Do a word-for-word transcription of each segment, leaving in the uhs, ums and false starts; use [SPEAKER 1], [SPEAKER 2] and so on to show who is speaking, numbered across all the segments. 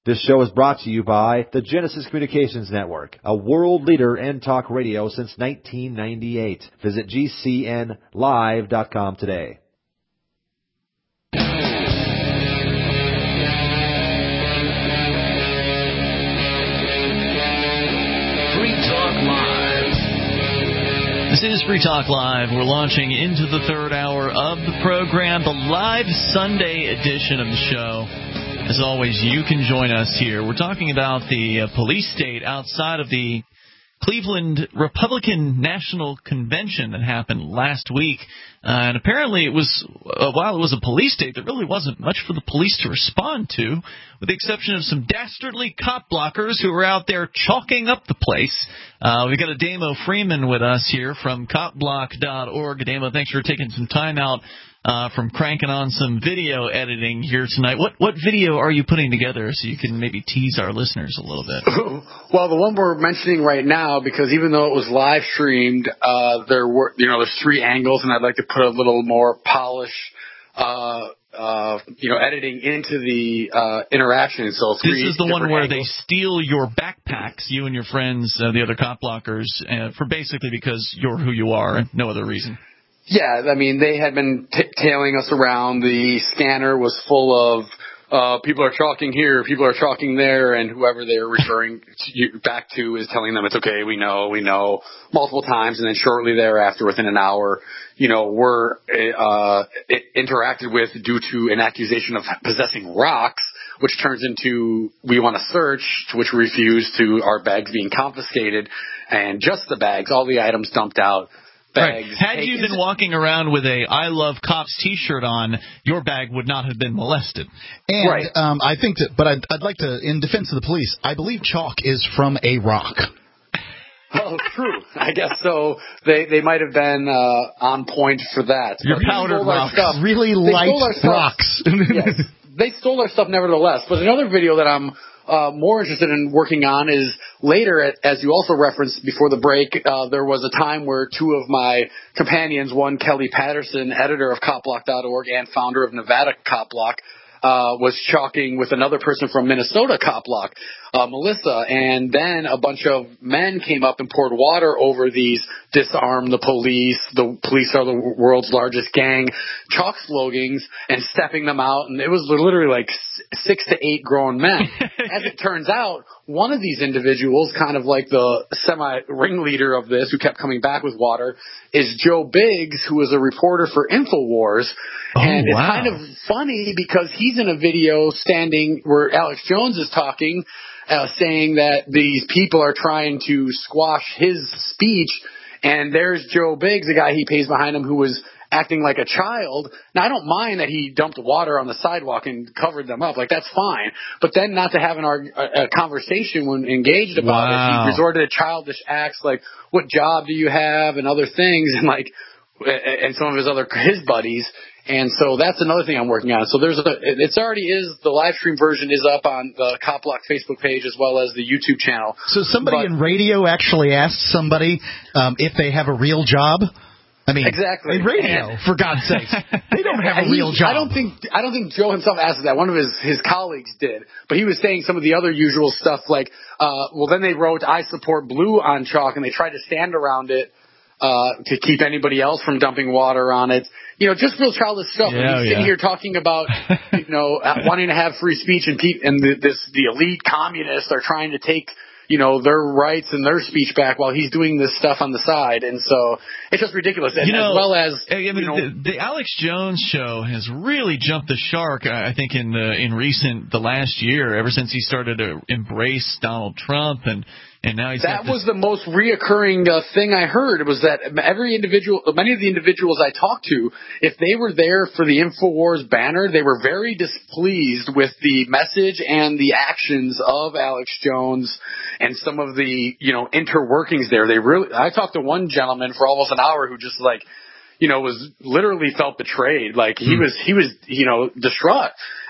[SPEAKER 1] This show is brought to you by the Genesis Communications Network, a world leader in talk radio since nineteen ninety-eight. Visit G C N live dot com today.
[SPEAKER 2] This is Free Talk Live. We're launching into the third hour of the program, the live Sunday edition of the show. As always, you can join us here. We're talking about the uh, police state outside of the Cleveland Republican National Convention that happened last week. Uh, and apparently it was, uh, while it was a police state, there really wasn't much for the police to respond to, with the exception of some dastardly cop blockers who were out there chalking up the place. Uh, we've got a Damo Freeman with us here from cop block dot org. Damo, thanks for taking some time out uh, from cranking on some video editing here tonight. What what video are you putting together so you can maybe tease our listeners a little bit?
[SPEAKER 3] Well, the one we're mentioning right now, because even though it was live streamed, uh, there were, you know, there's three angles, and I'd like to put a little more polish, uh, uh, you know, editing into the uh, interaction. So
[SPEAKER 2] this is the one where
[SPEAKER 3] angles.
[SPEAKER 2] they steal your backpacks, you and your friends, uh, the other cop blockers, uh, for basically because you're who you are and no other reason.
[SPEAKER 3] Yeah, I mean, they had been t- tailing us around. The scanner was full of uh, people are chalking here, people are chalking there, and whoever they're referring to, back to is telling them it's okay, we know, we know, multiple times, and then shortly thereafter, within an hour, you know, we're uh, interacted with due to an accusation of possessing rocks, which turns into we want to search, to which we refuse, to our bags being confiscated, and just the bags, all the items dumped out.
[SPEAKER 2] Right. Had you been walking around with a I Love Cops T-shirt on, your bag would not have been molested.
[SPEAKER 4] And
[SPEAKER 3] right.
[SPEAKER 4] um, I think that, but I'd, I'd like to, in defense of the police, I believe chalk is from a rock.
[SPEAKER 3] Oh, true. I guess so. They they might have been uh, on point for that.
[SPEAKER 2] Your powdered rocks.
[SPEAKER 4] Really
[SPEAKER 3] they
[SPEAKER 4] light rocks.
[SPEAKER 3] Yes. They stole our stuff nevertheless. But another video that I'm uh, more interested in working on is later, as you also referenced before the break, uh, there was a time where two of my companions, one Kelly Patterson, editor of cop block dot org and founder of Nevada Cop Block, uh, was chalking with another person from Minnesota Cop Block, uh, Melissa, and then a bunch of men came up and poured water over these disarm the police, the police are the world's largest gang, chalk slogans, and stepping them out, and it was literally like six to eight grown men. As it turns out, one of these individuals, kind of like the semi-ringleader of this, who kept coming back with water, is Joe Biggs, who is a reporter for InfoWars.
[SPEAKER 2] Oh,
[SPEAKER 3] and it's
[SPEAKER 2] wow.
[SPEAKER 3] kind of funny because he's in a video standing where Alex Jones is talking, uh, saying that these people are trying to squash his speech, and there's Joe Biggs, the guy he pays behind him, who was acting like a child. Now, I don't mind that he dumped water on the sidewalk and covered them up. Like, that's fine. But then not to have an arg- a, a conversation when engaged about
[SPEAKER 2] wow.
[SPEAKER 3] it. He resorted to childish acts like, what job do you have, and other things, and like, and some of his other, his buddies. And so that's another thing I'm working on. So there's a, it's already is, the live stream version is up on the Cop Block Facebook page as well as the YouTube channel.
[SPEAKER 4] So somebody
[SPEAKER 3] but,
[SPEAKER 4] in radio actually asked somebody um, if they have a real job? I mean,
[SPEAKER 3] exactly.
[SPEAKER 4] in radio,
[SPEAKER 3] and,
[SPEAKER 4] for God's sake. They don't have a real job.
[SPEAKER 3] I don't think I don't think Joe himself asked that. One of his, his colleagues did. But he was saying some of the other usual stuff like, uh, well, then they wrote, I support blue on chalk, and they tried to stand around it uh, to keep anybody else from dumping water on it. You know, just real childish stuff.
[SPEAKER 2] Yeah,
[SPEAKER 3] and he's sitting
[SPEAKER 2] yeah.
[SPEAKER 3] here talking about, you know, wanting to have free speech, and, pe- and the, this, the elite communists are trying to take, you know, their rights and their speech back while he's doing this stuff on the side. And so it's just ridiculous. And
[SPEAKER 2] you know,
[SPEAKER 3] as well as,
[SPEAKER 2] I mean,
[SPEAKER 3] you know,
[SPEAKER 2] the, the Alex Jones show has really jumped the shark, I think, in the in recent, the last year, ever since he started to embrace Donald Trump, and and now he's
[SPEAKER 3] that was the most reoccurring uh, thing I heard. It was that every individual, many of the individuals I talked to, if they were there for the InfoWars banner, they were very displeased with the message and the actions of Alex Jones and some of the, you know, interworkings there. They really, I talked to one gentleman for almost an hour who just like, you know, was literally felt betrayed. Like he was, he was, you know, distraught.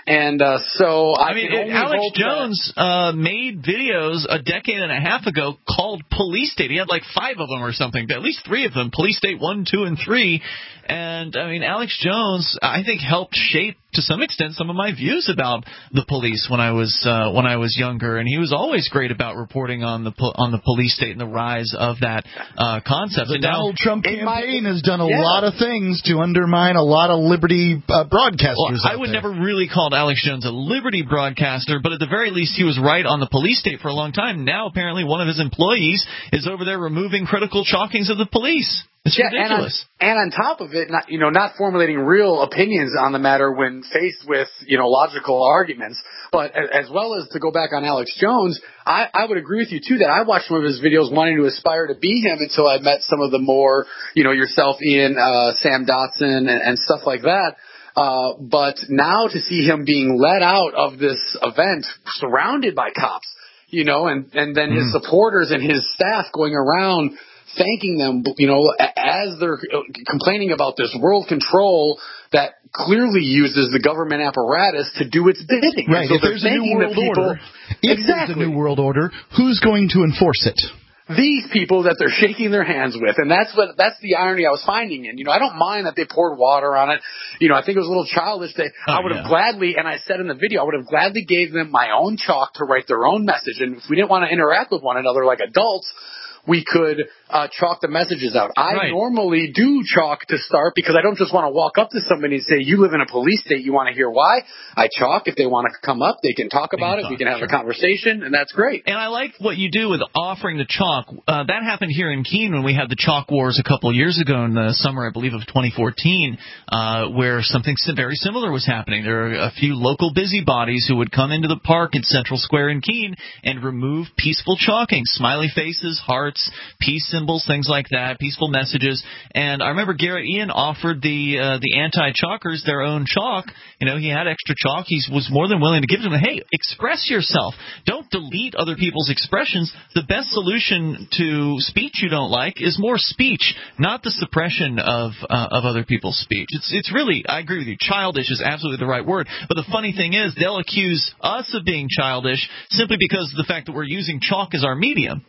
[SPEAKER 3] And uh, so I,
[SPEAKER 2] I mean,
[SPEAKER 3] can only
[SPEAKER 2] Alex
[SPEAKER 3] hope
[SPEAKER 2] Jones
[SPEAKER 3] that,
[SPEAKER 2] uh, made videos a decade and a half ago called Police State. He had like five of them or something, at least three of them, Police State one, two, and three. And, I mean, Alex Jones, I think, helped shape, to some extent, some of my views about the police when I was uh, when I was younger. And he was always great about reporting on the po- on the police state and the rise of that uh, concept.
[SPEAKER 4] The
[SPEAKER 2] and
[SPEAKER 4] Donald
[SPEAKER 2] now,
[SPEAKER 4] Trump campaign
[SPEAKER 3] my,
[SPEAKER 4] has done a
[SPEAKER 3] yeah.
[SPEAKER 4] lot of things to undermine a lot of liberty uh, broadcasters.
[SPEAKER 2] Well, I would
[SPEAKER 4] there.
[SPEAKER 2] never really call Alex Jones a liberty broadcaster, but at the very least, he was right on the police state for a long time. Now, apparently, one of his employees is over there removing critical chalkings of the police. It's
[SPEAKER 3] yeah,
[SPEAKER 2] ridiculous.
[SPEAKER 3] And on, and on top of it, not, you know, not formulating real opinions on the matter when faced with, you know, logical arguments, but as well as to go back on Alex Jones, I, I would agree with you, too, that I watched some of his videos wanting to aspire to be him until I met some of the more, you know, yourself, Ian, uh, Sam Dotson, and, and stuff like that. Uh, but now to see him being let out of this event surrounded by cops, you know, and, and then his
[SPEAKER 2] Mm.
[SPEAKER 3] supporters and his staff going around thanking them, you know, as they're complaining about this world control that clearly uses the government apparatus to do its bidding.
[SPEAKER 4] Right.
[SPEAKER 3] So
[SPEAKER 4] if there's a new world
[SPEAKER 3] people,
[SPEAKER 4] order, if
[SPEAKER 3] exactly.
[SPEAKER 4] there's a new world order, who's going to enforce it?
[SPEAKER 3] These people that they're shaking their hands with, and that's what that's the irony I was finding. And you know, I don't mind that they poured water on it. You know, I think it was a little childish. They,
[SPEAKER 2] oh,
[SPEAKER 3] I would
[SPEAKER 2] yeah.
[SPEAKER 3] have gladly, and I said in the video, I would have gladly gave them my own chalk to write their own message. And if we didn't want to interact with one another like adults, we could uh, chalk the messages out. I
[SPEAKER 2] Right.
[SPEAKER 3] normally do chalk to start because I don't just want to walk up to somebody and say, you live in a police state, you want to hear why? I chalk. If they want to come up, they can talk about
[SPEAKER 2] can
[SPEAKER 3] it.
[SPEAKER 2] talk,
[SPEAKER 3] We can have
[SPEAKER 2] sure.
[SPEAKER 3] a conversation, and that's great.
[SPEAKER 2] And I like what you do with offering the chalk. Uh, that happened here in Keene when we had the chalk wars a couple of years ago in the summer, I believe, of twenty fourteen, uh, where something very similar was happening. There are a few local busybodies who would come into the park at Central Square in Keene and remove peaceful chalking, smiley faces, hearts, peace symbols, things like that, peaceful messages. And I remember Garrett Ian offered the uh, the anti-chalkers their own chalk. You know, he had extra chalk. He was more than willing to give them, hey, express yourself. Don't delete other people's expressions. The best solution to speech you don't like is more speech, not the suppression of uh, of other people's speech. It's it's really, I agree with you, childish is absolutely the right word. But the funny thing is, they'll accuse us of being childish simply because of the fact that we're using chalk as our medium.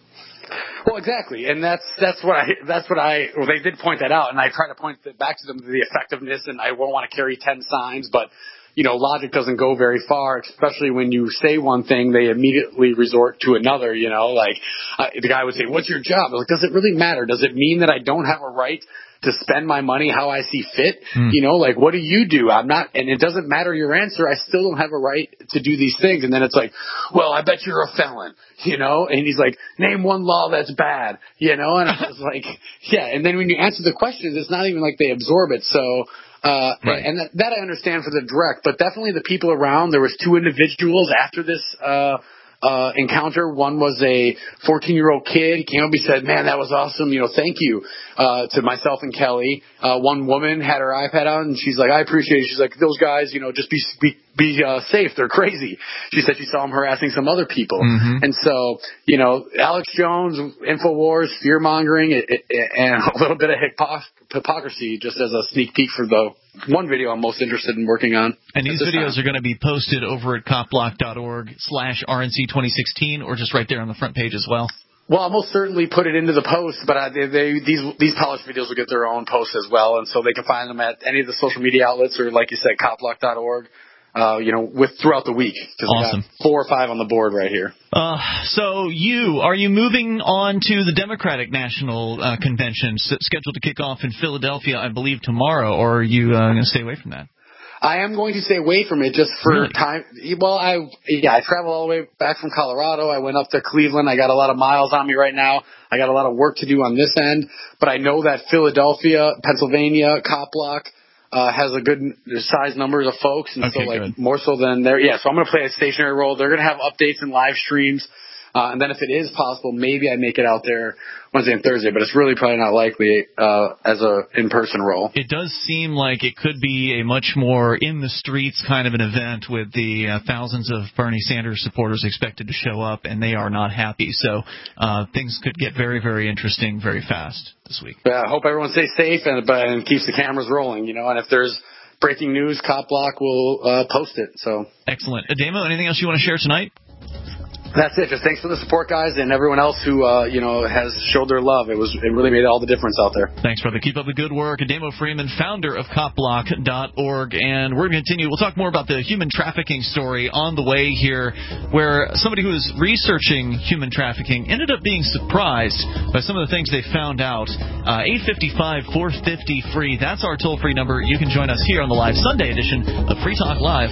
[SPEAKER 3] Well, exactly, and that's that's what I that's what I well they did point that out, and I try to point that back to them to the effectiveness, and I won't want to carry ten signs, but you know, logic doesn't go very far, especially when you say one thing, they immediately resort to another. You know, like uh, the guy would say, "What's your job?" I'm like, does it really matter? Does it mean that I don't have a right to spend my money how I see fit? Mm. You know, like, what do you do? I'm not, and it doesn't matter your answer. I still don't have a right to do these things. And then it's like, well, I bet you're a felon, you know? And he's like, name one law that's bad, you know? And I was like, yeah. And then when you answer the questions, it's not even like they absorb it. So, uh,
[SPEAKER 2] right.
[SPEAKER 3] and that, that I understand for the direct, but definitely the people around, there was two individuals after this, uh, Uh, encounter. One was a fourteen-year-old kid. He came up, he said, man, that was awesome. You know, thank you, uh, to myself and Kelly. Uh, one woman had her iPad on and she's like, I appreciate it. She's like, those guys, you know, just be, be, be, uh, safe. They're crazy. She said she saw him harassing some other people.
[SPEAKER 2] Mm-hmm.
[SPEAKER 3] And so, you know, Alex Jones, InfoWars, fear-mongering, it, it, and a little bit of hypocr- hypocrisy just as a sneak peek for the one video I'm most interested in working on.
[SPEAKER 2] And these videos time. are going to be posted over at copblock.org slash RNC twenty sixteen or just right there on the front page as well.
[SPEAKER 3] Well, I'll most certainly put it into the post, but I, they, they, these these polished videos will get their own post as well, and so they can find them at any of the social media outlets or, like you said, copblock dot org. Uh, you know, with throughout the week.
[SPEAKER 2] Awesome.
[SPEAKER 3] We got four or five on the board right here.
[SPEAKER 2] Uh, so you, are you moving on to the Democratic National uh, Convention s- scheduled to kick off in Philadelphia, I believe, tomorrow, or are you uh, going to stay away from that?
[SPEAKER 3] I am going to stay away from it just for
[SPEAKER 2] really?
[SPEAKER 3] time. Well, I yeah, I travel all the way back from Colorado. I went up to Cleveland. I got a lot of miles on me right now. I got a lot of work to do on this end, but I know that Philadelphia, Pennsylvania, Copblock, Uh, has a good size numbers of folks, and
[SPEAKER 2] okay,
[SPEAKER 3] so like
[SPEAKER 2] good.
[SPEAKER 3] more so than there. Yeah, so I'm going to play a stationary role. They're going to have updates and live streams, uh, and then if it is possible, maybe I make it out there Wednesday and Thursday. But it's really probably not likely uh, as a in-person role.
[SPEAKER 2] It does seem like it could be a much more in the streets kind of an event with the uh, thousands of Bernie Sanders supporters expected to show up, and they are not happy. So uh, things could get very, very interesting very fast this week.
[SPEAKER 3] Yeah, I hope everyone stays safe and, but, and keeps the cameras rolling, you know, and if there's breaking news, Cop Block will uh, post it. So
[SPEAKER 2] excellent. Ademo, anything else you want to share tonight?
[SPEAKER 3] That's it. Just thanks for the support, guys, and everyone else who uh, you know has showed their love. It was it really made all the difference out there.
[SPEAKER 2] Thanks, brother. Keep up the good work. Ademo Freeman, founder of cop block dot org, and we're going to continue. We'll talk more about the human trafficking story on the way here, where somebody who was researching human trafficking ended up being surprised by some of the things they found out. Uh, eight five five, four five zero, free. That's our toll-free number. You can join us here on the live Sunday edition of Free Talk Live.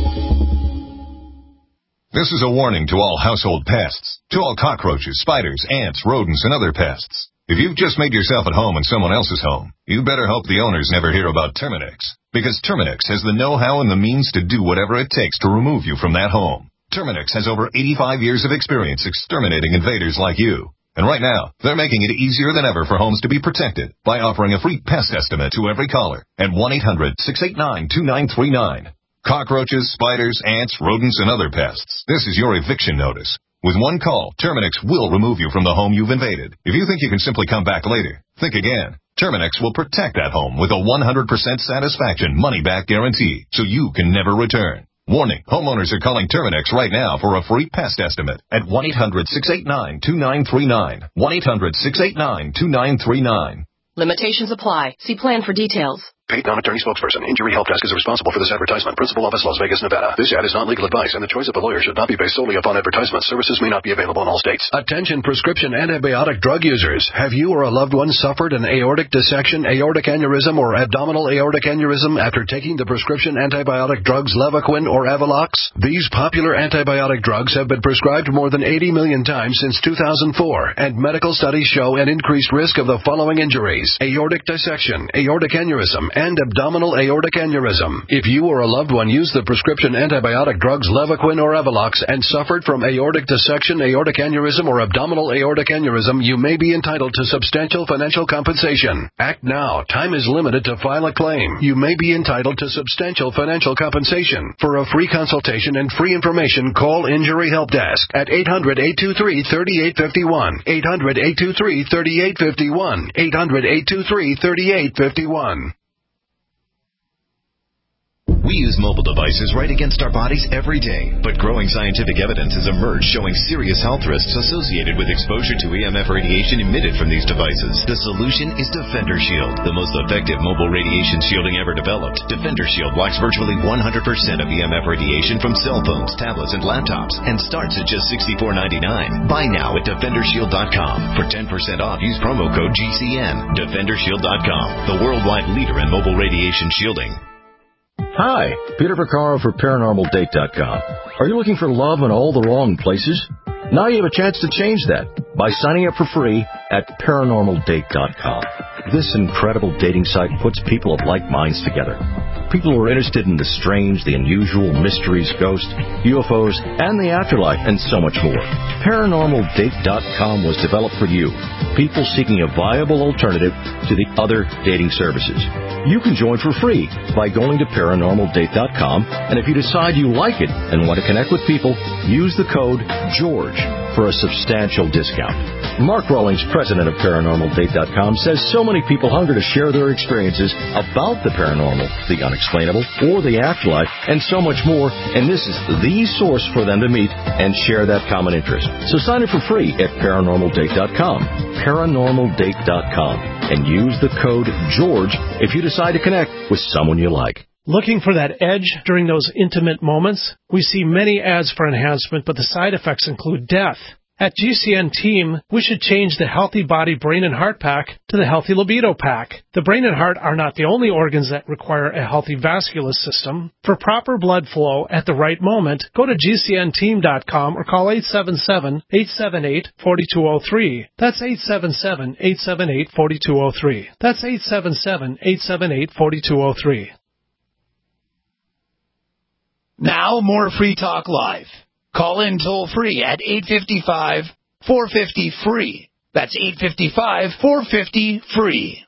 [SPEAKER 5] This is a warning to all household pests, to all cockroaches, spiders, ants, rodents, and other pests. If you've just made yourself at home in someone else's home, you better hope the owners never hear about Terminix, because Terminix has the know-how and the means to do whatever it takes to remove you from that home. Terminix has over eighty-five years of experience exterminating invaders like you. And right now, they're making it easier than ever for homes to be protected by offering a free pest estimate to every caller at one eight hundred, six eight nine, two nine three nine. Cockroaches, spiders, ants, rodents, and other pests. This is your eviction notice. With one call, Terminix will remove you from the home you've invaded. If you think you can simply come back later, think again. Terminix will protect that home with a one hundred percent satisfaction money-back guarantee, so you can never return. Warning, homeowners are calling Terminix right now for a free pest estimate at one eight hundred, six eight nine, two nine three nine. one eight hundred, six eight nine, two nine three nine.
[SPEAKER 6] Limitations apply. See plan for details.
[SPEAKER 7] Paid non-attorney spokesperson. Injury Help Desk is responsible for this advertisement. Principal office, Las Vegas, Nevada. This ad is not legal advice, and the choice of a lawyer should not be based solely upon advertisement. Services may not be available in all states.
[SPEAKER 8] Attention prescription antibiotic drug users. Have you or a loved one suffered an aortic dissection, aortic aneurysm, or abdominal aortic aneurysm after taking the prescription antibiotic drugs Levaquin or Avelox? These popular antibiotic drugs have been prescribed more than eighty million times since two thousand four, and medical studies show an increased risk of the following injuries: aortic dissection, aortic aneurysm, and abdominal aortic aneurysm. If you or a loved one used the prescription antibiotic drugs Levaquin or Avelox and suffered from aortic dissection, aortic aneurysm, or abdominal aortic aneurysm, you may be entitled to substantial financial compensation. Act now. Time is limited to file a claim. You may be entitled to substantial financial compensation. For a free consultation and free information, call Injury Help Desk at eight hundred, eight two three, three eight five one, eight hundred, eight two three, three eight five one, eight hundred, eight two three, three eight five one.
[SPEAKER 9] We use mobile devices right against our bodies every day, but growing scientific evidence has emerged showing serious health risks associated with exposure to E M F radiation emitted from these devices. The solution is Defender Shield, the most effective mobile radiation shielding ever developed. Defender Shield blocks virtually one hundred percent of E M F radiation from cell phones, tablets, and laptops, and starts at just sixty-four ninety-nine. Buy now at defender shield dot com. For ten percent off, use promo code G C N. defender shield dot com, the worldwide leader in mobile radiation shielding.
[SPEAKER 10] Hi, Peter Vaccaro for paranormal date dot com. Are you looking for love in all the wrong places? Now you have a chance to change that by signing up for free at paranormal date dot com. This incredible dating site puts people of like minds together. People who are interested in the strange, the unusual, mysteries, ghosts, U F Os, and the afterlife, and so much more. paranormal date dot com was developed for you, people seeking a viable alternative to the other dating services. You can join for free by going to paranormal date dot com, and if you decide you like it and want to connect with people, use the code GEORGE for a substantial discount. Mark Rawlings, president of paranormal date dot com, says so many people hunger to share their experiences about the paranormal, the unexplainable, or the afterlife, and so much more, and this is the source for them to meet and share that common interest. So sign up for free at paranormal date dot com, paranormal date dot com, and use the code GEORGE if you decide to connect with someone you like.
[SPEAKER 11] Looking for that edge during those intimate moments? We see many ads for enhancement, but the side effects include death. At G C N Team, we should change the Healthy Body Brain and Heart Pack to the Healthy Libido Pack. The brain and heart are not the only organs that require a healthy vascular system. For proper blood flow at the right moment, go to G C N team dot com or call eight seven seven, eight seven eight, four two zero three. That's eight seven seven, eight seven eight, four two zero three. That's eight seven seven, eight seven eight, four two zero three.
[SPEAKER 12] Now more Free Talk Live. Call in toll free at eight five five, four five zero, free. That's eight five five, four five zero, free.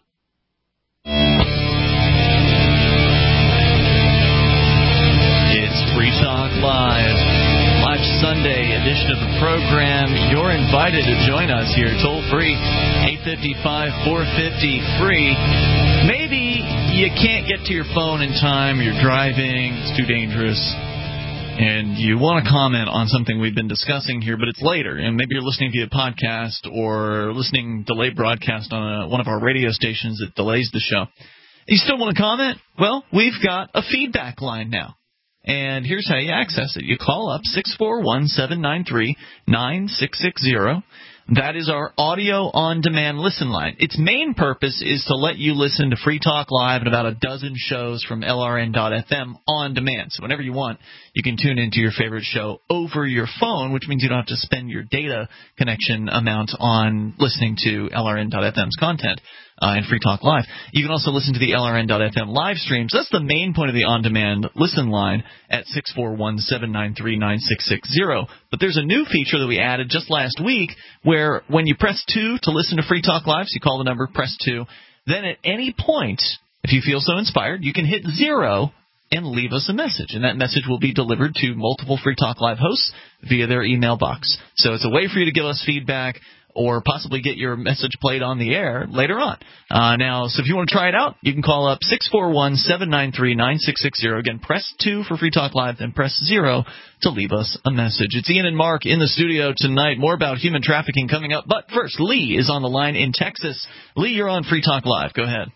[SPEAKER 2] It's Free Talk Live. Live Sunday edition of the program. You're invited to join us here toll free, eight five five, four five zero, free. Maybe you can't get to your phone in time, you're driving, it's too dangerous, and you want to comment on something we've been discussing here, but it's later, and maybe you're listening via podcast or listening delayed broadcast on a, one of our radio stations that delays the show. You still want to comment? Well, we've got a feedback line now. And here's how you access it. You call up six four one, seven nine three, nine six six zero. That is our audio-on-demand listen line. Its main purpose is to let you listen to Free Talk Live and about a dozen shows from L R N dot F M on demand. So whenever you want, you can tune into your favorite show over your phone, which means you don't have to spend your data connection amount on listening to L R N dot F M's content uh, and Free Talk Live. You can also listen to the L R N dot F M live streams. That's the main point of the on-demand listen line at six four one, seven nine three, nine six six zero. But there's a new feature that we added just last week where when you press two to listen to Free Talk Live, so you call the number, press two, then at any point, if you feel so inspired, you can hit zero and leave us a message. And that message will be delivered to multiple Free Talk Live hosts via their email box. So it's a way for you to give us feedback or possibly get your message played on the air later on. Uh, now, so if you want to try it out, you can call up six four one, seven nine three, nine six six zero. Again, press two for Free Talk Live, then press zero to leave us a message. It's Ian and Mark in the studio tonight. More about human trafficking coming up. But first, Lee is on the line in Texas. Lee, you're on Free Talk Live. Go ahead.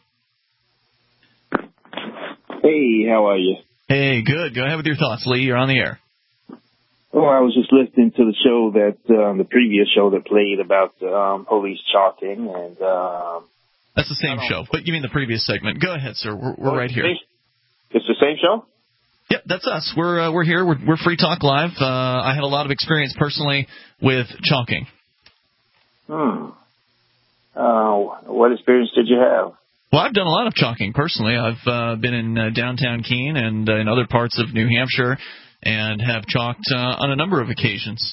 [SPEAKER 13] Hey, how are you?
[SPEAKER 2] Hey, good. Go ahead with your thoughts, Lee. You're on the air.
[SPEAKER 13] Oh, I was just listening to the show that, um, the previous show that played about um, police chalking, and um,
[SPEAKER 2] that's the same show, but you mean the previous segment. Go ahead, sir. We're, we're right here.
[SPEAKER 13] It's the same show?
[SPEAKER 2] Yep, that's us. We're uh, we're here. We're, we're Free Talk Live. Uh, I had a lot of experience personally with chalking.
[SPEAKER 13] Hmm. Uh, what experience did you have?
[SPEAKER 2] Well, I've done a lot of chalking personally. I've uh, been in uh, downtown Keene and uh, in other parts of New Hampshire, and have chalked uh, on a number of occasions.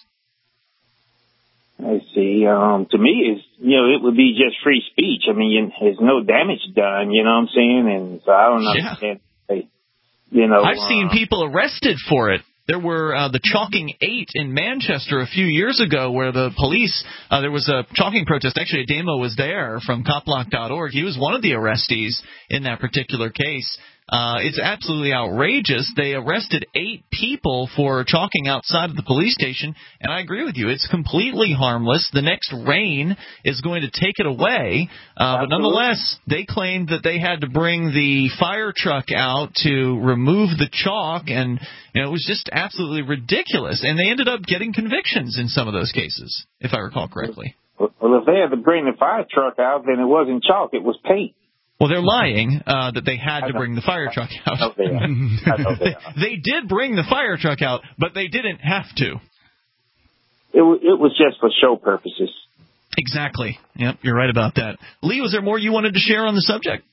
[SPEAKER 13] I see. Um, to me, it's, you know, it would be just free speech. I mean, you, there's no damage done, you know what I'm saying? And so I don't
[SPEAKER 2] Yeah.
[SPEAKER 13] understand. Hey, you know,
[SPEAKER 2] I've
[SPEAKER 13] uh,
[SPEAKER 2] seen people arrested for it. There were uh, the Chalking Eight in Manchester a few years ago where the police, uh, there was a chalking protest. Actually, a demo was there from cop block dot org. He was one of the arrestees in that particular case. Uh, it's absolutely outrageous. They arrested eight people for chalking outside of the police station, and I agree with you. It's completely harmless. The next rain is going to take it away, uh, but nonetheless, they claimed that they had to bring the fire truck out to remove the chalk, and you know, it was just absolutely ridiculous. And they ended up getting convictions in some of those cases, if I recall correctly.
[SPEAKER 13] Well, if they had to bring the fire truck out, then it wasn't chalk, it was paint.
[SPEAKER 2] Well, they're lying uh, that they had to bring the fire truck out.
[SPEAKER 13] I know they are. I know they are.
[SPEAKER 2] They did bring the fire truck out, but they didn't have to.
[SPEAKER 13] It, w- it was just for show purposes.
[SPEAKER 2] Exactly. Yep, you're right about that. Lee, was there more you wanted to share on the subject?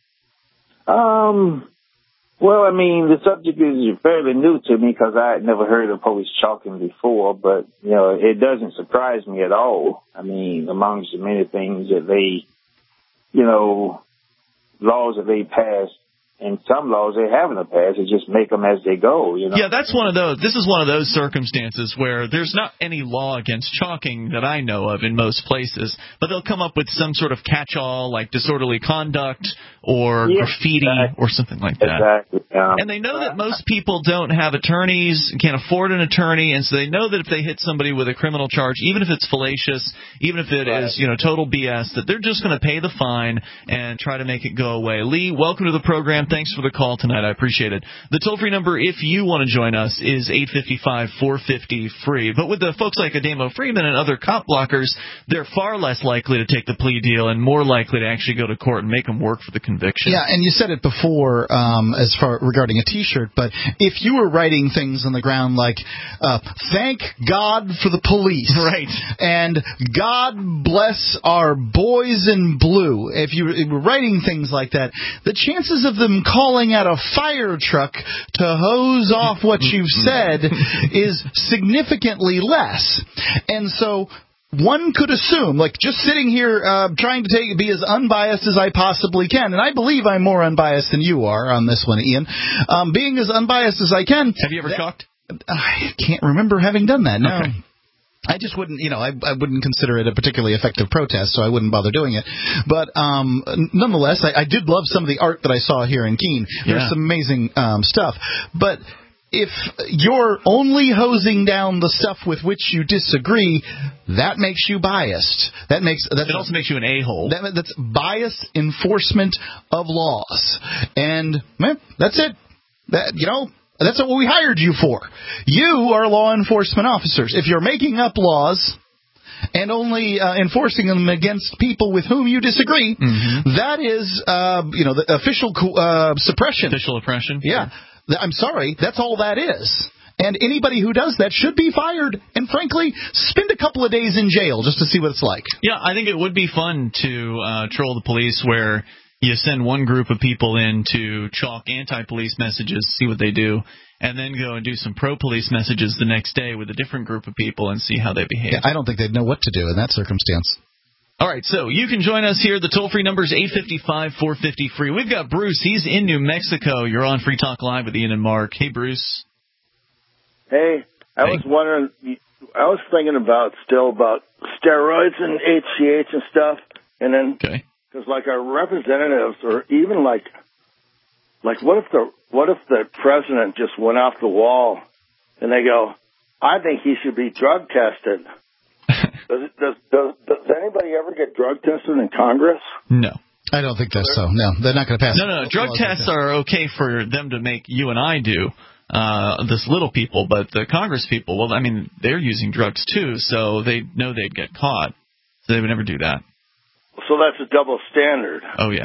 [SPEAKER 13] Um, well, I mean, the subject is fairly new to me because I had never heard of police chalking before, but, you know, it doesn't surprise me at all. I mean, amongst the many things that they, you know, laws that they passed, and some laws they haven't passed, they just make them as they go, you know.
[SPEAKER 2] Yeah, that's one of those. This is one of those circumstances where there's not any law against chalking that I know of in most places, but they'll come up with some sort of catch-all like disorderly conduct or
[SPEAKER 13] Yeah,
[SPEAKER 2] graffiti
[SPEAKER 13] exactly.
[SPEAKER 2] or something like that.
[SPEAKER 13] Exactly. Um,
[SPEAKER 2] And they know that most people don't have attorneys, can't afford an attorney, and so they know that if they hit somebody with a criminal charge, even if it's fallacious, even if it
[SPEAKER 13] Right.
[SPEAKER 2] is, you know, total B S, that they're just going to pay the fine and try to make it go away. Lee, welcome to the program. Thanks for the call tonight. I appreciate it. The toll-free number, if you want to join us, is eight five five, four five zero, free. But with the folks like Ademo Freeman and other cop blockers, they're far less likely to take the plea deal and more likely to actually go to court and make them work for the conviction.
[SPEAKER 4] Yeah, and you said it before um, as far regarding a T-shirt, but if you were writing things on the ground like, uh, thank God for the police,
[SPEAKER 2] right,
[SPEAKER 4] and God bless our boys in blue, if you were writing things like that, the chances of them calling out a fire truck to hose off what you've said is significantly less. And so one could assume, like just sitting here uh, trying to take be as unbiased as I possibly can, and I believe I'm more unbiased than you are on this one, Ian, um, being as unbiased as I can.
[SPEAKER 2] Have you ever chalked?
[SPEAKER 4] I can't remember having done that, no.
[SPEAKER 2] Okay.
[SPEAKER 4] I just wouldn't, you know, I, I wouldn't consider it a particularly effective protest, so I wouldn't bother doing it. But um, nonetheless, I, I did love some of the art that I saw here in Keene. There's
[SPEAKER 2] Yeah.
[SPEAKER 4] some amazing um, stuff. But if you're only hosing down the stuff with which you disagree, that makes you biased. That makes that
[SPEAKER 2] It also makes you an a-hole.
[SPEAKER 4] That, that's biased enforcement of laws, and man, that's it. That you know. That's what we hired you for. You are law enforcement officers. If you're making up laws and only uh, enforcing them against people with whom you disagree,
[SPEAKER 2] mm-hmm. that
[SPEAKER 4] is, uh, you know, the official uh, suppression.
[SPEAKER 2] Official oppression.
[SPEAKER 4] Yeah. yeah. I'm sorry. That's all that is. And anybody who does that should be fired and, frankly, spend a couple of days in jail just to see what it's like.
[SPEAKER 2] Yeah, I think it would be fun to uh, troll the police where you send one group of people in to chalk anti-police messages, see what they do, and then go and do some pro-police messages the next day with a different group of people and see how they behave.
[SPEAKER 4] Yeah, I don't think they'd know what to do in that circumstance.
[SPEAKER 2] All right, so you can join us here. The toll-free number is eight five five, four five zero, free. We've got Bruce. He's in New Mexico. You're on Free Talk Live with Ian and Mark. Hey, Bruce.
[SPEAKER 14] Hey, I
[SPEAKER 2] hey.
[SPEAKER 14] was wondering, I was thinking about still about steroids and H G H and stuff, and then...
[SPEAKER 2] Okay.
[SPEAKER 14] Because, like, our representatives, or even like, like, what if the what if the president just went off the wall, and they go, I think he should be drug tested. does, it, does does does anybody ever get drug tested in Congress?
[SPEAKER 2] No,
[SPEAKER 4] I don't think that's so. No, they're not going to pass.
[SPEAKER 2] No, no, no. Drug tests like are okay for them to make you and I do. Uh, this little people, but the Congress people, well, I mean, they're using drugs too, so they know they'd get caught, so they would never do that.
[SPEAKER 14] So that's a double standard.
[SPEAKER 2] Oh, yeah.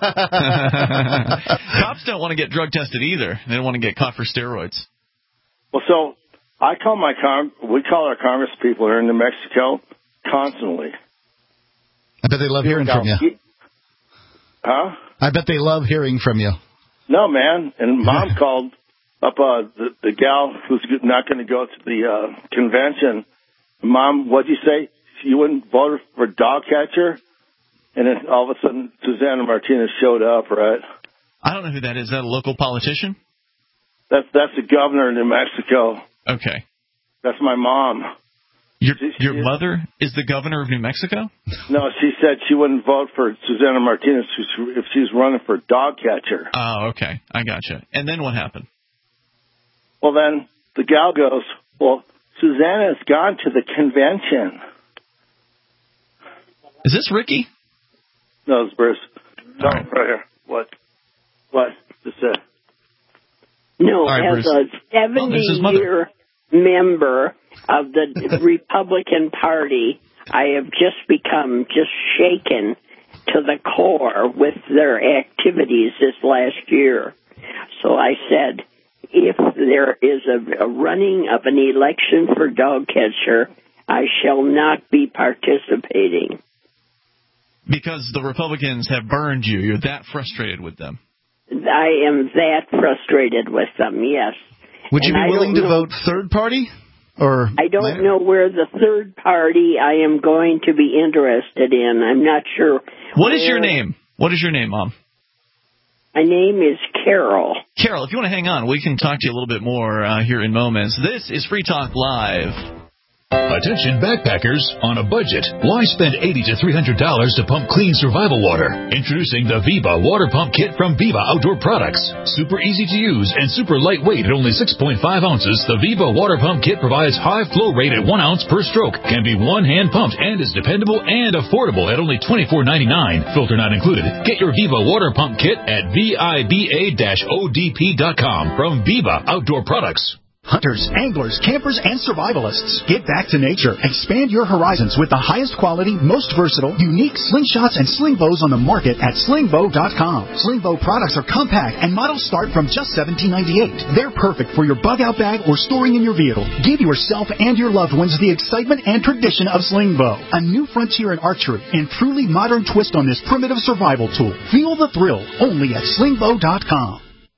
[SPEAKER 2] Cops don't want to get drug tested either. They don't want to get caught for steroids.
[SPEAKER 14] Well, so I call my con- we call our Congress people here in New Mexico constantly.
[SPEAKER 4] I bet they love hearing from you.
[SPEAKER 14] Huh?
[SPEAKER 4] I bet they love hearing from you.
[SPEAKER 14] No, man. And Mom called up uh, the, the gal who's not going to go to the uh, convention. Mom, what'd you say? You wouldn't vote for dog catcher? And then all of a sudden, Susana Martinez showed up, right?
[SPEAKER 2] I don't know who that is. Is that a local politician?
[SPEAKER 14] That's that's the governor of New Mexico.
[SPEAKER 2] Okay.
[SPEAKER 14] That's my mom.
[SPEAKER 2] Your
[SPEAKER 14] she,
[SPEAKER 2] your
[SPEAKER 14] she,
[SPEAKER 2] mother is the governor of New Mexico?
[SPEAKER 14] No, she said she wouldn't vote for Susana Martinez if she's running for dog catcher.
[SPEAKER 2] Oh, okay. I gotcha. And then what happened?
[SPEAKER 14] Well, then the gal goes, well, Susana's gone to the convention.
[SPEAKER 2] Is this Ricky?
[SPEAKER 14] No, it's Bruce. No,
[SPEAKER 2] right.
[SPEAKER 14] right here. What? What? Just it.
[SPEAKER 15] No,
[SPEAKER 2] right,
[SPEAKER 15] as
[SPEAKER 2] Bruce.
[SPEAKER 15] a seventy-year oh, member of the Republican Party, I have just become just shaken to the core with their activities this last year. So I said, if there is a, a running of an election for dog catcher, I shall not be participating.
[SPEAKER 2] Because the Republicans have burned you. You're that frustrated with them.
[SPEAKER 15] I am that frustrated with them, yes.
[SPEAKER 4] Would you
[SPEAKER 15] and
[SPEAKER 4] be willing to
[SPEAKER 15] know,
[SPEAKER 4] vote third party? Or
[SPEAKER 15] I don't
[SPEAKER 4] later?
[SPEAKER 15] know where the third party I am going to be interested in. I'm not sure.
[SPEAKER 2] What is your name? What is your name, Mom?
[SPEAKER 15] My name is Carol.
[SPEAKER 2] Carol, if you want to hang on, we can talk to you a little bit more uh, here in moments. This is Free Talk Live.
[SPEAKER 16] Attention backpackers on a budget. Why spend eighty to three hundred dollars to pump clean survival water? Introducing the Viva Water Pump Kit from Viva Outdoor Products. Super easy to use and super lightweight at only six point five ounces, the Viva Water Pump Kit provides high flow rate at one ounce per stroke, can be one-hand pumped, and is dependable and affordable at only twenty-four ninety-nine. Filter not included. Get your Viva Water Pump Kit at viba dash o d p dot com from Viva Outdoor Products.
[SPEAKER 17] Hunters, anglers, campers, and survivalists. Get back to nature. Expand your horizons with the highest quality, most versatile, unique slingshots and sling bows on the market at sling bow dot com. Sling bow products are compact and models start from just seventeen ninety-eight. They're perfect for your bug out bag or storing in your vehicle. Give yourself and your loved ones the excitement and tradition of sling bow. A new frontier in archery and truly modern twist on this primitive survival tool. Feel the thrill only at sling bow dot com.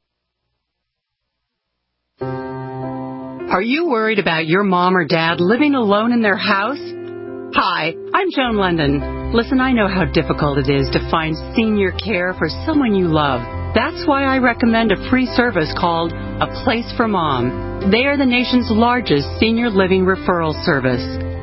[SPEAKER 18] Are you worried about your mom or dad living alone in their house? Hi, I'm Joan London. Listen, I know how difficult it is to find senior care for someone you love. That's why I recommend a free service called A Place for Mom. They are the nation's largest senior living referral service.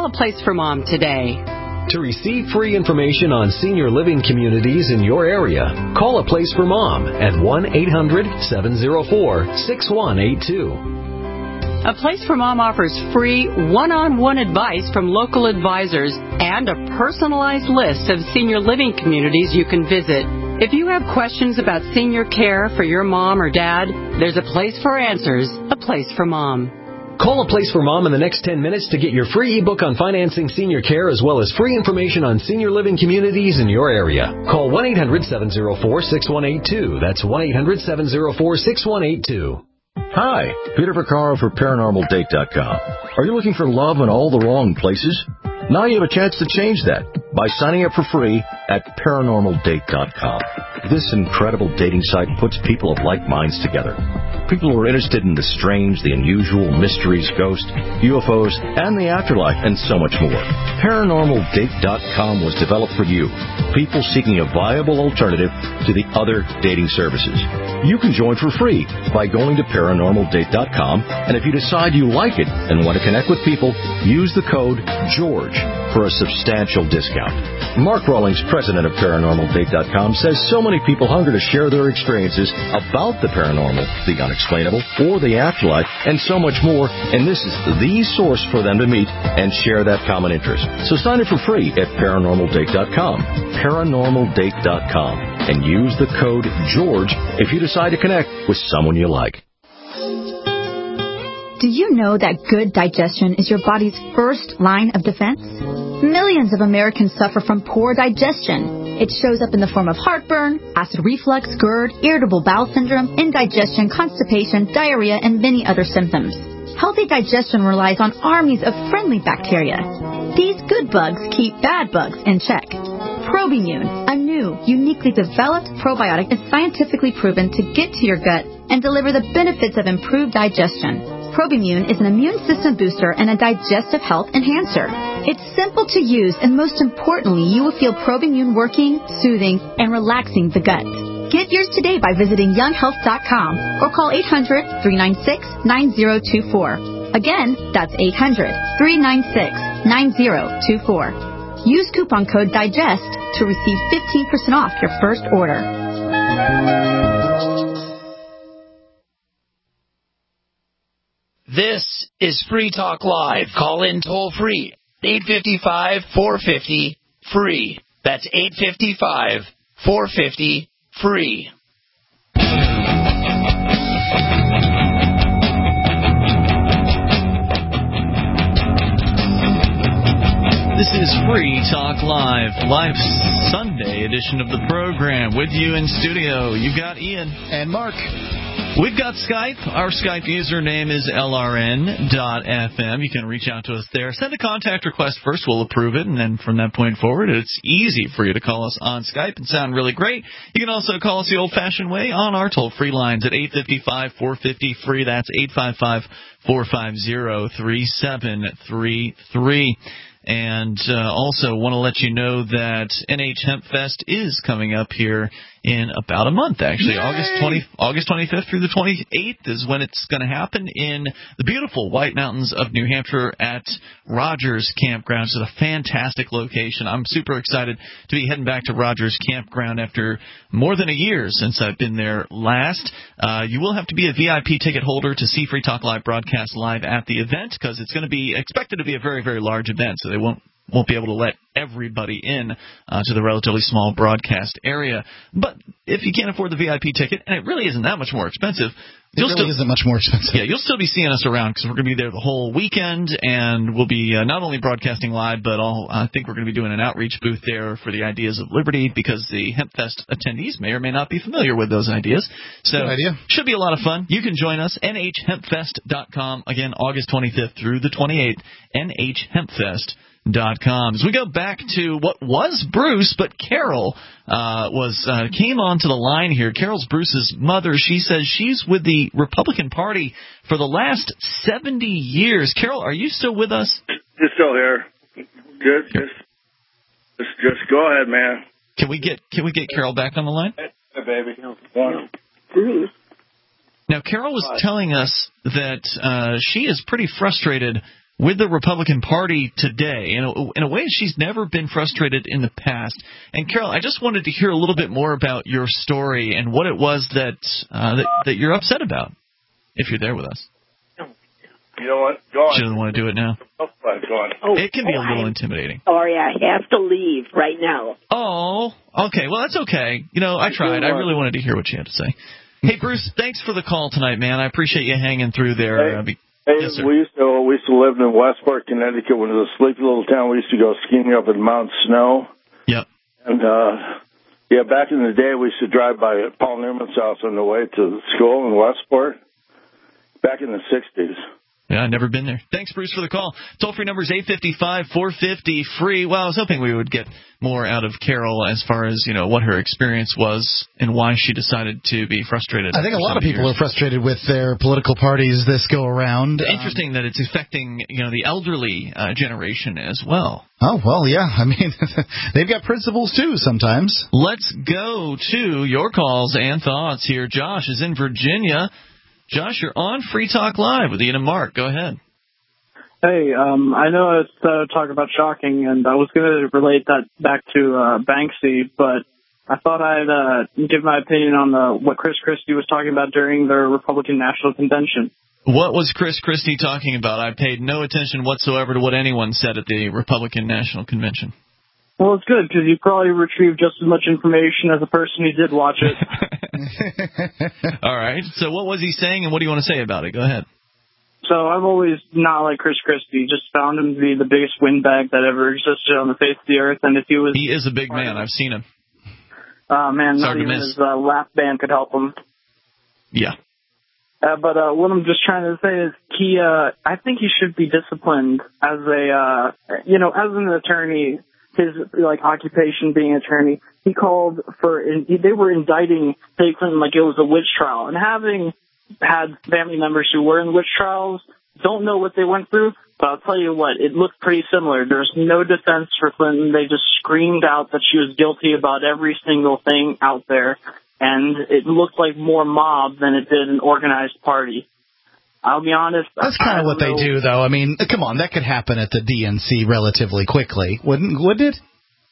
[SPEAKER 18] Call A Place for Mom today.
[SPEAKER 19] To receive free information on senior living communities in your area, call A Place for Mom at one eight hundred seven oh four six one eight two.
[SPEAKER 18] A Place for Mom offers free one-on-one advice from local advisors and a personalized list of senior living communities you can visit. If you have questions about senior care for your mom or dad, there's a place for answers, A Place for Mom.
[SPEAKER 19] Call A Place for Mom in the next ten minutes to get your free ebook on financing senior care as well as free information on senior living communities in your area. Call one eight hundred seven oh four six one eight two. That's one eight hundred seven oh four six one eight two.
[SPEAKER 10] Hi, Peter Vaccaro for Paranormal Date dot com. Are you looking for love in all the wrong places? Now you have a chance to change that by signing up for free at Paranormal Date dot com. This incredible dating site puts people of like minds together. People who are interested in the strange, the unusual, mysteries, ghosts, U F Os, and the afterlife, and so much more. Paranormal Date dot com was developed for you, people seeking a viable alternative to the other dating services. You can join for free by going to Paranormal Date dot com, and if you decide you like it and want to connect with people, use the code GEORGE for a substantial discount. Mark Rawlings, president of Paranormal Date dot com, says so many people hunger to share their experiences about the paranormal, the unexplainable, or the afterlife, and so much more, and this is the source for them to meet and share that common interest. So sign up for free at Paranormal Date dot com, Paranormal Date dot com, and use the code GEORGE if you decide to connect with someone you like.
[SPEAKER 20] Do you know that good digestion is your body's first line of defense? Millions of Americans suffer from poor digestion. It shows up in the form of heartburn, acid reflux, GERD, irritable bowel syndrome, indigestion, constipation, diarrhea, and many other symptoms. Healthy digestion relies on armies of friendly bacteria. These good bugs keep bad bugs in check. Probimune, a new, uniquely developed probiotic, is scientifically proven to get to your gut and deliver the benefits of improved digestion. Probimune is an immune system booster and a digestive health enhancer. It's simple to use, and most importantly, you will feel Probimune working, soothing, and relaxing the gut. Get yours today by visiting young health dot com or call eight hundred three nine six nine zero two four. Again, that's eight hundred three nine six nine zero two four. Use coupon code DIGEST to receive fifteen percent off your first order.
[SPEAKER 12] This is Free Talk Live. Call in toll free. eight five five, four five zero, free. That's eight five five, four five zero, free.
[SPEAKER 2] This is Free Talk Live, live Sunday edition of the program. With you in studio, you've got Ian.
[SPEAKER 4] And Mark.
[SPEAKER 2] We've got Skype. Our Skype username is L R N dot F M. You can reach out to us there. Send a contact request first. We'll approve it, and then from that point forward, it's easy for you to call us on Skype and sound really great. You can also call us the old-fashioned way on our toll-free lines at eight five five, four five zero, free. That's eight five five, four five zero, three seven three three. And uh, also want to let you know that N H Hemp Fest is coming up here in about a month, actually. Yay! August twentieth, August twenty-fifth through the twenty-eighth is when it's going to happen in the beautiful White Mountains of New Hampshire at Rogers Campground. It's a fantastic location. I'm super excited to be heading back to Rogers Campground after more than a year since I've been there last. Uh, you will have to be a V I P ticket holder to see Free Talk Live broadcast live at the event because it's going to be expected to be a very, very large event, so they won't won't be able to let everybody in uh, to the relatively small broadcast area. But if you can't afford the V I P ticket, and it really isn't that much more expensive,
[SPEAKER 4] it really still, isn't much more expensive.
[SPEAKER 2] Yeah, you'll still be seeing us around because we're going to be there the whole weekend, and we'll be uh, not only broadcasting live, but all, I think we're going to be doing an outreach booth there for the Ideas of Liberty because the HempFest attendees may or may not be familiar with those ideas. So
[SPEAKER 4] Good idea.
[SPEAKER 2] Should be a lot of fun. You can join us, N H hemp fest dot com. Again, August twenty-fifth through the twenty-eighth, N H hemp fest dot com. As we go back to what was Bruce, but Carol uh, was uh, came onto the line here. Carol's Bruce's mother. She says she's with the Republican Party for the last seventy years. Carol, are you still with us?
[SPEAKER 14] Just still here. Just, just, just, just go ahead, man.
[SPEAKER 2] Can we get Can we get Carol back on the line?
[SPEAKER 14] Hey, baby. One.
[SPEAKER 2] Now, Carol was telling us that uh, she is pretty frustrated with the Republican Party today. In a, in a way, she's never been frustrated in the past. And, Carol, I just wanted to hear a little bit more about your story and what it was that uh, that, that you're upset about, if you're there with us.
[SPEAKER 14] You know what? Go on.
[SPEAKER 2] She doesn't want to do it now.
[SPEAKER 14] Oh, fine. Go on.
[SPEAKER 15] Oh,
[SPEAKER 2] it can be
[SPEAKER 15] oh,
[SPEAKER 2] a little
[SPEAKER 15] I'm
[SPEAKER 2] intimidating.
[SPEAKER 15] Sorry, I have to leave right now.
[SPEAKER 2] Oh, okay. Well, that's okay. You know, I tried. I really wanted to hear what you had to say. Hey, Bruce, thanks for the call tonight, man. I appreciate you hanging through there.
[SPEAKER 14] Hey,
[SPEAKER 2] uh, be-
[SPEAKER 14] hey
[SPEAKER 2] yes, sir.
[SPEAKER 14] we used to we used to live in Westport, Connecticut, when it was a sleepy little town. We used to go skiing up at Mount Snow.
[SPEAKER 2] Yep.
[SPEAKER 14] And uh, yeah, back in the day, we used to drive by Paul Newman's house on the way to school in Westport. Back in the sixties.
[SPEAKER 2] Yeah, I've never been there. Thanks, Bruce, for the call. Toll-free number is eight five five, four five zero, free. Well, I was hoping we would get more out of Carol as far as, you know, what her experience was and why she decided to be frustrated.
[SPEAKER 4] I think a lot of people are frustrated with their political parties this go around.
[SPEAKER 2] Interesting um, that it's affecting, you know, the elderly uh, generation as well.
[SPEAKER 4] Oh, well, yeah. I mean, they've got principles, too, sometimes.
[SPEAKER 2] Let's go to your calls and thoughts here. Josh is in Virginia. Josh, you're on Free Talk Live with Ian and Mark. Go ahead.
[SPEAKER 21] Hey, um, I know it's uh, talk about shocking, and I was going to relate that back to uh, Banksy, but I thought I'd uh, give my opinion on the, what Chris Christie was talking about during the Republican National Convention.
[SPEAKER 2] What was Chris Christie talking about? I paid no attention whatsoever to what anyone said at the Republican National Convention.
[SPEAKER 21] Well, it's good, because you probably retrieved just as much information as a person who did watch it.
[SPEAKER 2] All right. So what was he saying, and what do you want to say about it? Go ahead.
[SPEAKER 21] So I've always not liked Chris Christie. Just found him to be the biggest windbag that ever existed on the face of the earth. And if he was...
[SPEAKER 2] He is a big man. I've seen him.
[SPEAKER 21] Uh, man,
[SPEAKER 2] It's
[SPEAKER 21] not
[SPEAKER 2] hard to
[SPEAKER 21] even
[SPEAKER 2] miss.
[SPEAKER 21] his uh, lap band could help him.
[SPEAKER 2] Yeah.
[SPEAKER 21] Uh, but uh, what I'm just trying to say is he, uh, I think he should be disciplined as a, uh, you know, as an attorney, his, like, occupation being an attorney. He called for, in, they were indicting Hillary Clinton like it was a witch trial. And having had family members who were in witch trials, don't know what they went through, but I'll tell you what, it looked pretty similar. There's no defense for Clinton. They just screamed out that she was guilty about every single thing out there. And it looked like more mob than it did an organized party. I'll be honest.
[SPEAKER 4] That's kind of what
[SPEAKER 21] know.
[SPEAKER 4] they do, though. I mean, come on, that could happen at the D N C relatively quickly, wouldn't wouldn't it?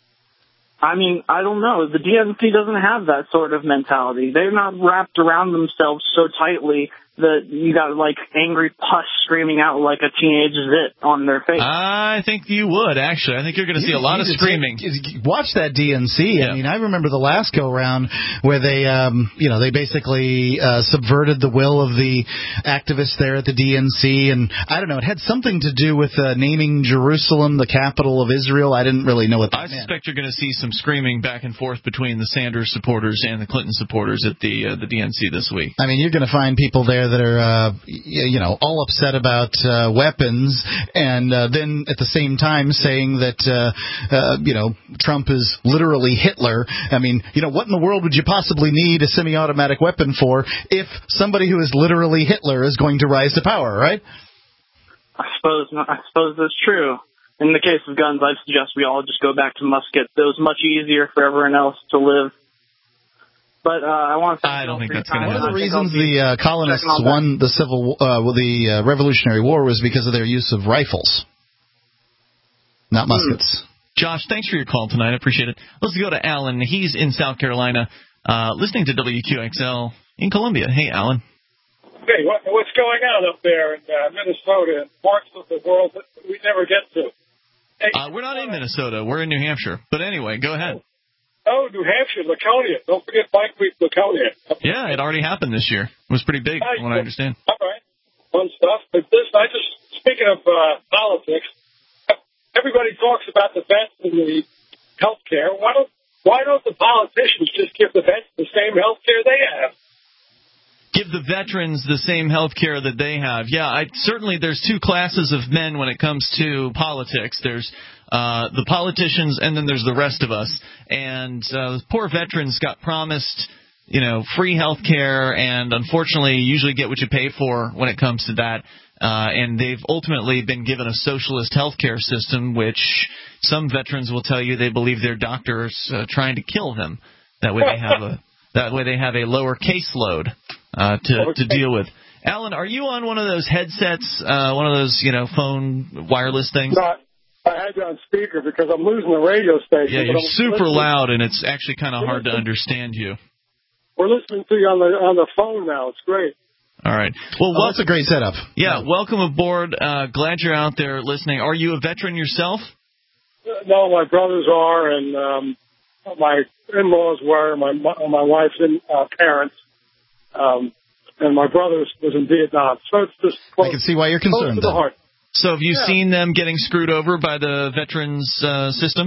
[SPEAKER 21] I mean, I don't know. The D N C doesn't have that sort of mentality. They're not wrapped around themselves so tightly that you got, like, angry pus screaming out like a teenage zit on their face.
[SPEAKER 2] I think you would, actually. I think you're going to see a lot of screaming.
[SPEAKER 4] Watch that D N C. Yeah. I mean, I remember the last go-round where they, um, you know, they basically uh, subverted the will of the activists there at the D N C. And I don't know, it had something to do with uh, naming Jerusalem the capital of Israel. I didn't really know what that
[SPEAKER 2] I
[SPEAKER 4] meant.
[SPEAKER 2] suspect you're going to see some screaming back and forth between the Sanders supporters and the Clinton supporters at the uh, the D N C this week.
[SPEAKER 4] I mean, you're going to find people there that are, uh, you know, all upset about uh, weapons, and uh, then at the same time saying that, uh, uh, you know, Trump is literally Hitler. I mean, you know, what in the world would you possibly need a semi-automatic weapon for if somebody who is literally Hitler is going to rise to power, right?
[SPEAKER 21] I suppose I suppose that's true. In the case of guns, I'd suggest we all just go back to muskets. It was much easier for everyone else to live. But uh, I want to.
[SPEAKER 2] I don't think that's going to
[SPEAKER 4] happen. One of the
[SPEAKER 21] I
[SPEAKER 4] reasons the uh, colonists won the civil, uh, well, the uh, Revolutionary War was because of their use of rifles, not muskets.
[SPEAKER 2] Hmm. Josh, thanks for your call tonight. I appreciate it. Let's go to Alan. He's in South Carolina, uh, listening to W Q X L in Columbia. Hey, Alan.
[SPEAKER 22] Hey, what, what's going on up there in uh, Minnesota and parts of the world that we never get to? Hey,
[SPEAKER 2] uh, we're not in Minnesota. We're in New Hampshire. But anyway, go ahead.
[SPEAKER 22] Oh, New Hampshire, Laconia. Don't forget Bike Week, Laconia.
[SPEAKER 2] Yeah, it already happened this year. It was pretty big, from what I understand.
[SPEAKER 22] All right. Fun stuff. But this, I just, speaking of uh, politics, everybody talks about the vets and the health care. Why don't, why don't the politicians just give the vets the same health care they have?
[SPEAKER 2] Give the veterans the same health care that they have. Yeah, I, certainly there's two classes of men when it comes to politics. There's uh, the politicians, and then there's the rest of us. And uh, poor veterans got promised, you know, free health care, and unfortunately usually get what you pay for when it comes to that. Uh, and they've ultimately been given a socialist health care system, which some veterans will tell you they believe their doctors uh, trying to kill them. That way they have a that way they have a lower caseload uh, to to deal with. Alan, are you on one of those headsets, uh, one of those, you know, phone wireless things?
[SPEAKER 22] No, I had you on speaker because I'm losing the radio station.
[SPEAKER 2] Yeah, you're super
[SPEAKER 22] listening.
[SPEAKER 2] loud, and it's actually kind of hard to understand you.
[SPEAKER 22] We're listening to you on the on the phone now. It's great.
[SPEAKER 2] All right. Well,
[SPEAKER 4] oh, that's a great setup.
[SPEAKER 2] Yeah, welcome aboard. Uh, glad you're out there listening. Are you a veteran yourself?
[SPEAKER 22] No, my brothers are, and um, my in-laws were, my my wife's in, uh, parents, um, and my brother was in Vietnam. So it's just close,
[SPEAKER 4] I can see why you're concerned.
[SPEAKER 22] close to the heart.
[SPEAKER 2] So have you
[SPEAKER 22] Yeah.
[SPEAKER 2] seen them getting screwed over by the veterans uh, system?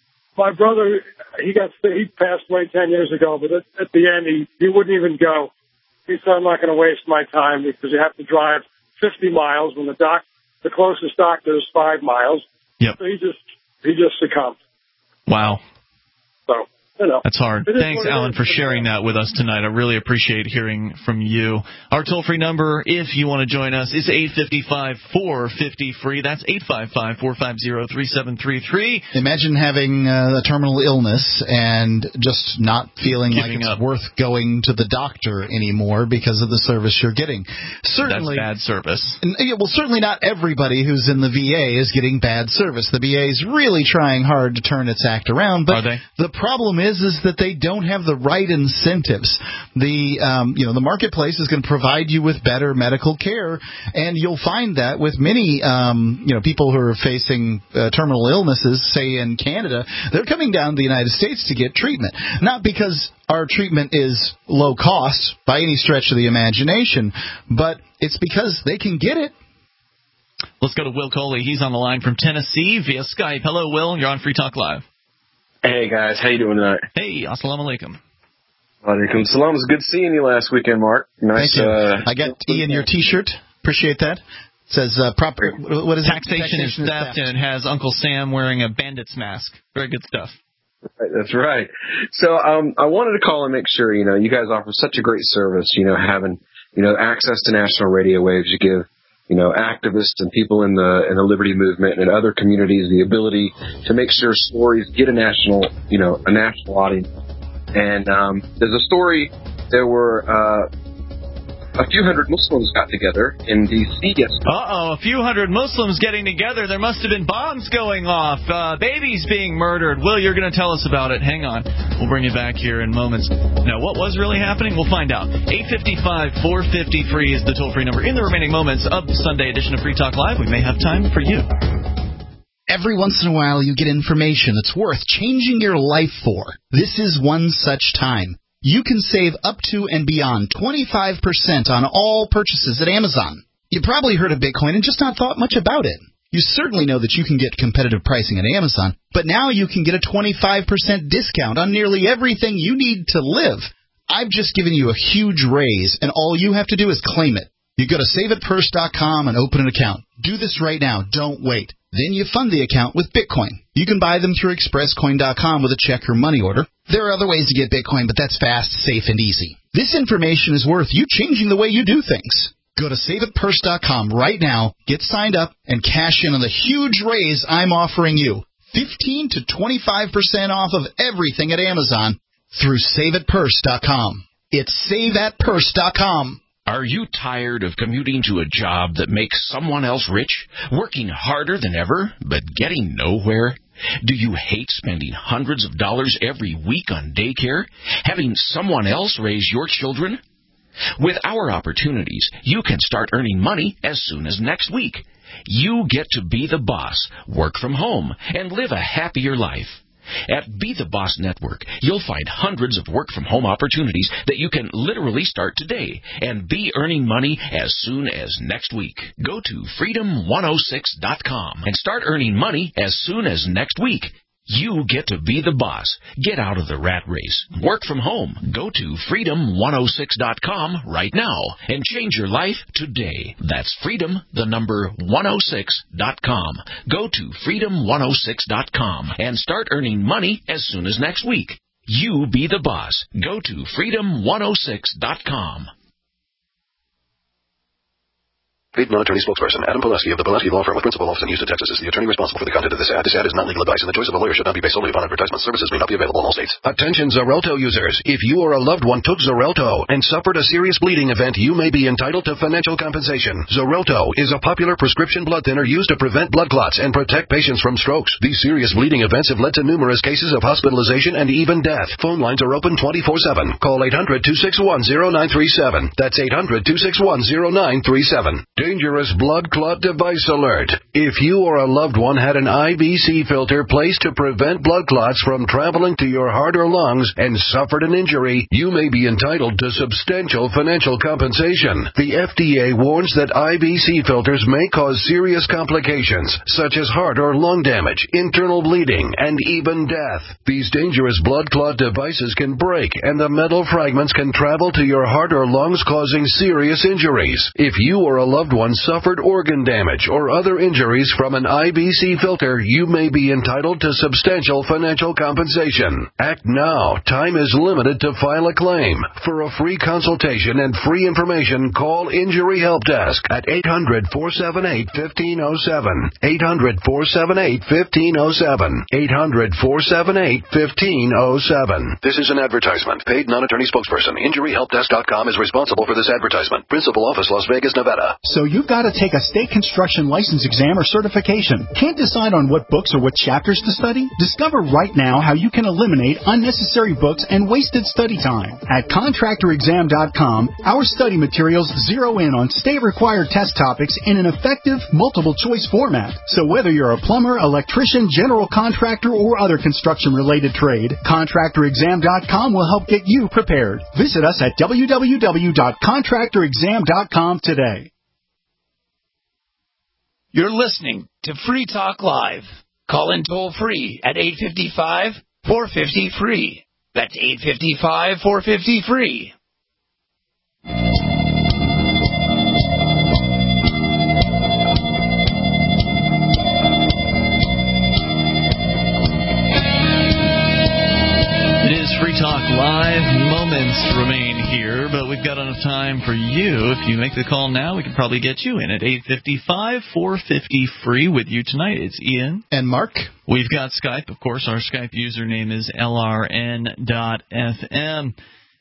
[SPEAKER 22] My brother, he got he passed away ten years ago, but at, at the end, he, he wouldn't even go. He said, I'm not going to waste my time because you have to drive fifty miles when the doc, the closest doctor is five miles.
[SPEAKER 2] Yep.
[SPEAKER 22] So he just, he just succumbed.
[SPEAKER 2] Wow.
[SPEAKER 22] So, you know.
[SPEAKER 2] That's hard.
[SPEAKER 22] It is
[SPEAKER 2] Thanks,
[SPEAKER 22] what it
[SPEAKER 2] Alan,
[SPEAKER 22] is.
[SPEAKER 2] for sharing that with us tonight. I really appreciate hearing from you. Our toll-free number, if you want to join us, is eight five five, four five zero, free. That's eight five five, four five zero, three seven three three.
[SPEAKER 4] Imagine having uh, a terminal illness and just not feeling
[SPEAKER 2] Giving
[SPEAKER 4] like it's
[SPEAKER 2] up.
[SPEAKER 4] worth going to the doctor anymore because of the service you're getting. Certainly,
[SPEAKER 2] That's bad service.
[SPEAKER 4] And, yeah, well, certainly not everybody who's in the V A is getting bad service. The V A is really trying hard to turn its act around, but
[SPEAKER 2] Are they?
[SPEAKER 4] the problem is, is that they don't have the right incentives. The um, you know the marketplace is going to provide you with better medical care, and you'll find that with many um, you know people who are facing uh, terminal illnesses, say in Canada, they're coming down to the United States to get treatment, not because our treatment is low cost by any stretch of the imagination, but it's because they can get it.
[SPEAKER 2] Let's go to Will Coley. He's on the line from Tennessee via Skype. Hello, Will. You're on Free Talk Live.
[SPEAKER 1] Hey, guys. How you doing tonight?
[SPEAKER 2] Hey, assalamu alaikum.
[SPEAKER 1] Alaikum salam. It was good seeing you last weekend, Mark. Nice.
[SPEAKER 4] Thank you.
[SPEAKER 1] Uh,
[SPEAKER 4] I got Ian your T-shirt. Appreciate that. It says uh, proper. What is
[SPEAKER 2] Taxation,
[SPEAKER 4] it?
[SPEAKER 2] is theft, and it has Uncle Sam wearing a bandit's mask. Very good stuff.
[SPEAKER 1] Right, that's right. So um, I wanted to call and make sure, you know, you guys offer such a great service, you know, having, you know, access to national radio waves. You give, you know, activists and people in the in the liberty movement and other communities the ability to make sure stories get a national, you know, a national audience. And um, there's a story. There were uh, a few hundred Muslims got together in D C yesterday.
[SPEAKER 2] Uh-oh, a few hundred Muslims getting together. There must have been bombs going off, uh, babies being murdered. Will, you're going to tell us about it. Hang on. We'll bring you back here in moments. Now, what was really happening? We'll find out. eight five five, four five zero, free is the toll-free number. In the remaining moments of the Sunday edition of Free Talk Live, we may have time for you.
[SPEAKER 4] Every once in a while, you get information that's worth changing your life for. This is one such time. You can save up to and beyond twenty-five percent on all purchases at Amazon. You probably heard of Bitcoin and just not thought much about it. You certainly know that you can get competitive pricing at Amazon, but now you can get a twenty-five percent discount on nearly everything you need to live. I've just given you a huge raise, and all you have to do is claim it. You go to save it purse dot com and open an account. Do this right now. Don't wait. Then you fund the account with Bitcoin. You can buy them through express coin dot com with a check or money order. There are other ways to get Bitcoin, but that's fast, safe, and easy. This information is worth you changing the way you do things. Go to save it purse dot com right now, get signed up, and cash in on the huge raise I'm offering you. fifteen to twenty-five percent off of everything at Amazon through save it purse dot com. It's save it purse dot com.
[SPEAKER 3] Are you tired of commuting to a job that makes someone else rich, working harder than ever, but getting nowhere? Do you hate spending hundreds of dollars every week on daycare, having someone else raise your children? With our opportunities, you can start earning money as soon as next week. You get to be the boss, work from home, and live a happier life. At Be the Boss Network, you'll find hundreds of work-from-home opportunities that you can literally start today and be earning money as soon as next week. Go to freedom one oh six dot com and start earning money as soon as next week. You get to be the boss. Get out of the rat race. Work from home. Go to freedom one oh six dot com right now and change your life today. That's freedom, the number one oh six dot com. Go to freedom one oh six dot com and start earning money as soon as next week. You be the boss. Go to freedom one oh six dot com.
[SPEAKER 7] Paid non-attorney spokesperson Adam Pileski of the Pileski Law Firm with principal office in Houston, Texas is the attorney responsible for the content of this ad. This ad is not legal advice, and the choice of a lawyer should not be based solely upon advertisement. Services may not be available in all states.
[SPEAKER 8] Attention Xarelto users. If you or a loved one took Xarelto and suffered a serious bleeding event, you may be entitled to financial compensation. Xarelto is a popular prescription blood thinner used to prevent blood clots and protect patients from strokes. These serious bleeding events have led to numerous cases of hospitalization and even death. Phone lines are open twenty-four seven. Call eight hundred, two six one, zero nine three seven. That's eight hundred, two six one, zero nine three seven. Dangerous blood clot device alert. If you or a loved one had an I V C filter placed to prevent blood clots from traveling to your heart or lungs and suffered an injury, you may be entitled to substantial financial compensation. The F D A warns that I V C filters may cause serious complications, such as heart or lung damage, internal bleeding, and even death. These dangerous blood clot devices can break, and the metal fragments can travel to your heart or lungs, causing serious injuries. If you or a loved one suffered organ damage or other injuries from an I V C filter, you may be entitled to substantial financial compensation. Act now. Time is limited to file a claim. For a free consultation and free information, call Injury Help Desk at eight hundred, four seven eight, one five zero seven. eight hundred, four seven eight, one five zero seven. eight hundred, four seven eight, one five zero seven.
[SPEAKER 7] This is an advertisement. Paid non-attorney spokesperson Injury Help Desk dot com is responsible for this advertisement. Principal office, Las Vegas, Nevada.
[SPEAKER 17] So you've got to take a state construction license exam or certification. Can't decide on what books or what chapters to study? Discover right now how you can eliminate unnecessary books and wasted study time. At contractor exam dot com, our study materials zero in on state-required test topics in an effective multiple-choice format. So whether you're a plumber, electrician, general contractor, or other construction-related trade, contractor exam dot com will help get you prepared. Visit us at w w w dot contractor exam dot com today.
[SPEAKER 12] You're listening to Free Talk Live. Call in toll free at eight five five, four five zero, free. That's eight five five, four five zero, free.
[SPEAKER 2] It is Free Talk Live. Moments remain here, but we've got enough time for you. If you make the call now, we can probably get you in at eight five five, four five zero, free. With you tonight, it's Ian.
[SPEAKER 4] And Mark.
[SPEAKER 2] We've got Skype. Of course, our Skype username is L R N dot F M.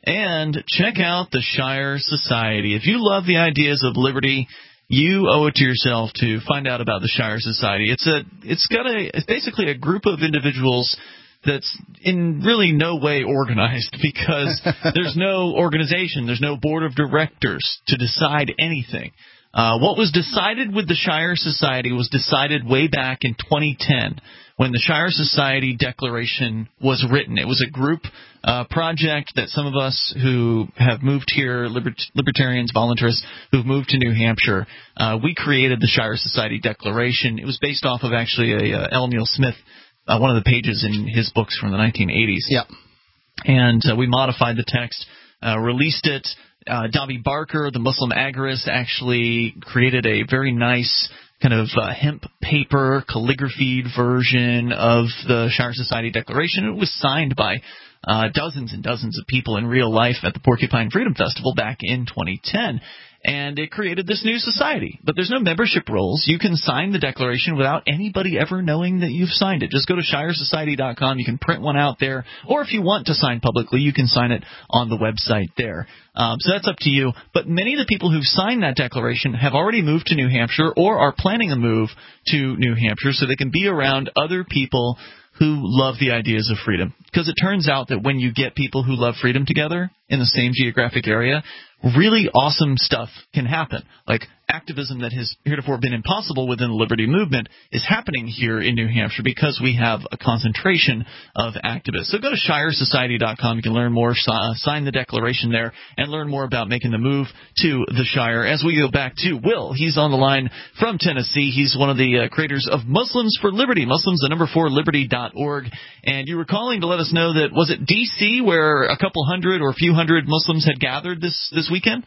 [SPEAKER 2] And check out the Shire Society. If you love the ideas of liberty, you owe it to yourself to find out about the Shire Society. It's a, it's got a, it's basically a group of individuals that's in really no way organized, because there's no organization, there's no board of directors to decide anything. Uh, what was decided with the Shire Society was decided way back in twenty ten when the Shire Society Declaration was written. It was a group uh, project that some of us who have moved here, libert- libertarians, voluntarists who've moved to New Hampshire, uh, we created the Shire Society Declaration. It was based off of actually a uh, L. Neil Smith, uh, one of the pages in his books from the nineteen eighties.
[SPEAKER 4] Yeah.
[SPEAKER 2] And uh, we modified the text, uh, released it. Uh, Davi Barker, the Muslim agorist, actually created a very nice kind of uh, hemp paper calligraphied version of the Shire Society Declaration. It was signed by uh, dozens and dozens of people in real life at the Porcupine Freedom Festival back in twenty ten. And it created this new society. But there's no membership roles. You can sign the declaration without anybody ever knowing that you've signed it. Just go to shire society dot com. You can print one out there. Or if you want to sign publicly, you can sign it on the website there. Um, so that's up to you. But many of the people who've signed that declaration have already moved to New Hampshire or are planning a move to New Hampshire so they can be around other people who love the ideas of freedom. Because it turns out that when you get people who love freedom together in the same geographic area, really awesome stuff can happen. Like activism that has heretofore been impossible within the liberty movement is happening here in New Hampshire because we have a concentration of activists. So go to shire society dot com. You can learn more, uh, sign the declaration there, and learn more about making the move to the Shire. As we go back to Will, he's on the line from Tennessee. He's one of the uh, creators of Muslims for Liberty, Muslims, the number four, liberty dot org. And you were calling to let us know that, was it D C where a couple hundred or a few hundred Muslims had gathered this, this weekend?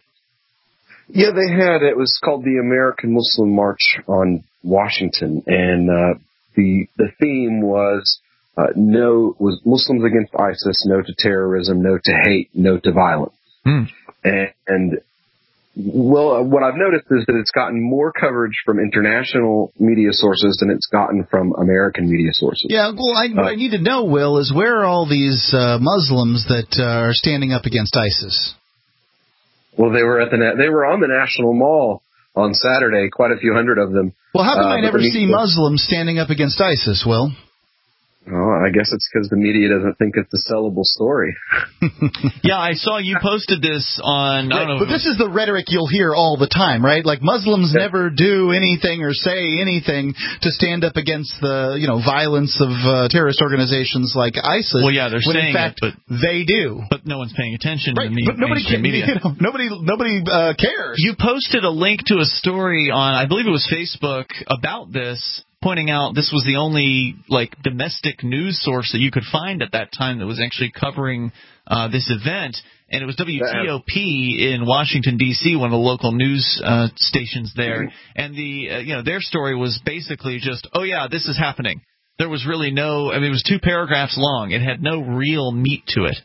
[SPEAKER 1] Yeah, they had. It was called the American Muslim March on Washington, and uh, the the theme was uh, no was Muslims against ISIS, no to terrorism, no to hate, no to violence.
[SPEAKER 2] Hmm.
[SPEAKER 1] And, and Well, what I've noticed is that it's gotten more coverage from international media sources than it's gotten from American media sources.
[SPEAKER 4] Yeah, well, I, what uh, I need to know, Will, is where are all these uh, Muslims that uh, are standing up against ISIS?
[SPEAKER 1] Well, they were at the they were on the National Mall on Saturday, quite a few hundred of them.
[SPEAKER 4] Well, how come uh, I never see
[SPEAKER 1] media,
[SPEAKER 4] Muslims standing up against ISIS, Will?
[SPEAKER 1] Oh, I guess it's because the media doesn't think it's a sellable story.
[SPEAKER 2] Yeah, I saw you posted this on... I don't know,
[SPEAKER 4] but this is the rhetoric you'll hear all the time, right? Like, Muslims yeah. never do anything or say anything to stand up against the, you know, violence of uh, terrorist organizations like ISIS.
[SPEAKER 2] Well, yeah, they're
[SPEAKER 4] when
[SPEAKER 2] saying
[SPEAKER 4] in fact,
[SPEAKER 2] it, but...
[SPEAKER 4] They do.
[SPEAKER 2] But no one's paying attention
[SPEAKER 4] right,
[SPEAKER 2] to the
[SPEAKER 4] but nobody
[SPEAKER 2] mainstream
[SPEAKER 4] can,
[SPEAKER 2] media.
[SPEAKER 4] You know, nobody nobody uh, cares.
[SPEAKER 2] You posted a link to a story on, I believe it was Facebook, about this, pointing out this was the only like domestic news source that you could find at that time that was actually covering uh, this event, and it was W T O P in Washington D C, one of the local news uh, stations there, and the uh, you know their story was basically just, oh yeah, this is happening. There was really no, I mean, it was two paragraphs long. It had no real meat to it.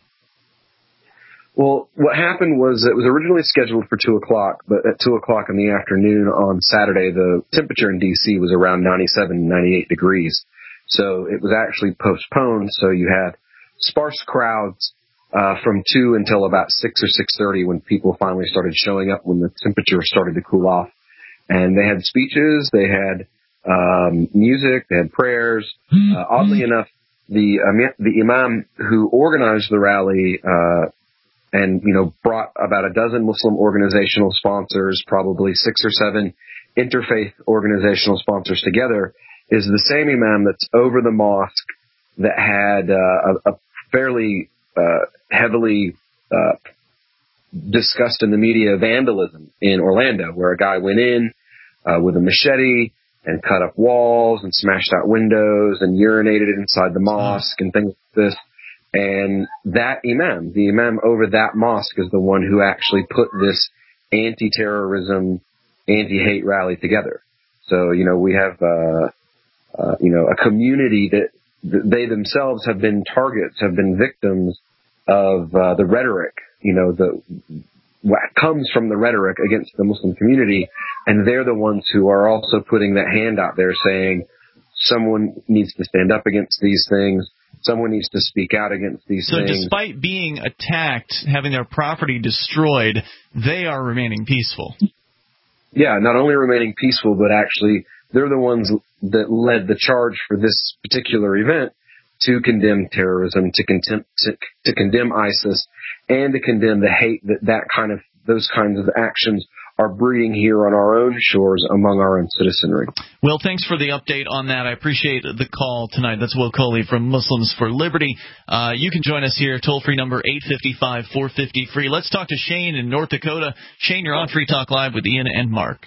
[SPEAKER 1] Well, what happened was it was originally scheduled for two o'clock, but at two o'clock in the afternoon on Saturday, the temperature in D C was around ninety-seven, ninety-eight degrees. So it was actually postponed, so you had sparse crowds uh, from two until about six or six thirty when people finally started showing up when the temperature started to cool off. And they had speeches, they had um, music, they had prayers. Uh, oddly enough, the, um, the imam who organized the rally uh and, you know, brought about a dozen Muslim organizational sponsors, probably six or seven interfaith organizational sponsors together, is the same imam that's over the mosque that had uh, a, a fairly uh, heavily uh, discussed in the media vandalism in Orlando, where a guy went in uh, with a machete and cut up walls and smashed out windows and urinated inside the mosque and things like this. And that imam, the imam over that mosque, is the one who actually put this anti-terrorism, anti-hate rally together. So, you know, we have, uh, uh, you know, a community that, that they themselves have been targets, have been victims of uh, the rhetoric, you know, the what comes from the rhetoric against the Muslim community. And they're the ones who are also putting that hand out there saying someone needs to stand up against these things. Someone needs to speak out against these
[SPEAKER 2] so
[SPEAKER 1] things.
[SPEAKER 2] So despite being attacked, having their property destroyed, they are remaining peaceful.
[SPEAKER 1] Yeah, not only remaining peaceful, but actually they're the ones that led the charge for this particular event to condemn terrorism, to, contem- to, to condemn ISIS, and to condemn the hate that that kind of those kinds of actions are breeding here on our own shores among our own citizenry.
[SPEAKER 2] Will, thanks for the update on that. I appreciate the call tonight. That's Will Coley from Muslims for Liberty. Uh, you can join us here, toll-free number eight five five, four five zero, free. Let's talk to Shane in North Dakota. Shane, you're on Free Talk Live with Ian and Mark.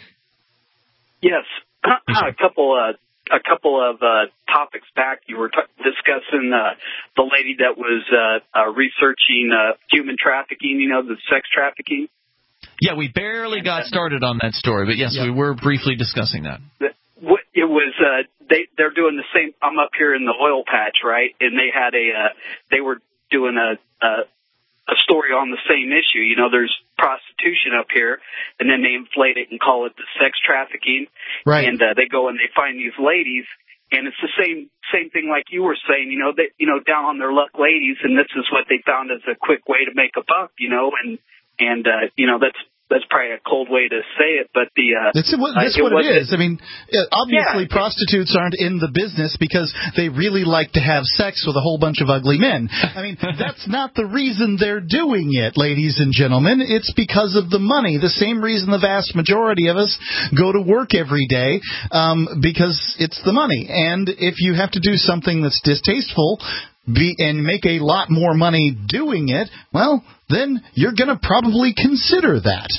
[SPEAKER 5] Yes. a couple uh, a couple of uh, topics back, you were t- discussing uh, the lady that was uh, uh, researching uh, human trafficking, you know, the sex trafficking.
[SPEAKER 2] Yeah, we barely got started on that story, but yes, yeah. we were briefly discussing that.
[SPEAKER 5] It was uh, they they're doing the same. I'm up here in the oil patch, right? And they had a uh, they were doing a, a a story on the same issue. You know, there's prostitution up here, and then they inflate it and call it the sex trafficking.
[SPEAKER 4] Right.
[SPEAKER 5] And uh, they go and they find these ladies, and it's the same same thing like you were saying. You know, they you know down on their luck ladies, and this is what they found as a quick way to make a buck. You know, and and uh, you know that's. That's probably a cold way to say it, but the uh,
[SPEAKER 4] that's what, that's uh, it what it is. I mean, obviously, yeah. prostitutes aren't in the business because they really like to have sex with a whole bunch of ugly men. I mean, that's not the reason they're doing it, ladies and gentlemen. It's because of the money. The same reason the vast majority of us go to work every day, um, because it's the money. And if you have to do something that's distasteful, Be, and make a lot more money doing it, well, then you're going to probably consider that.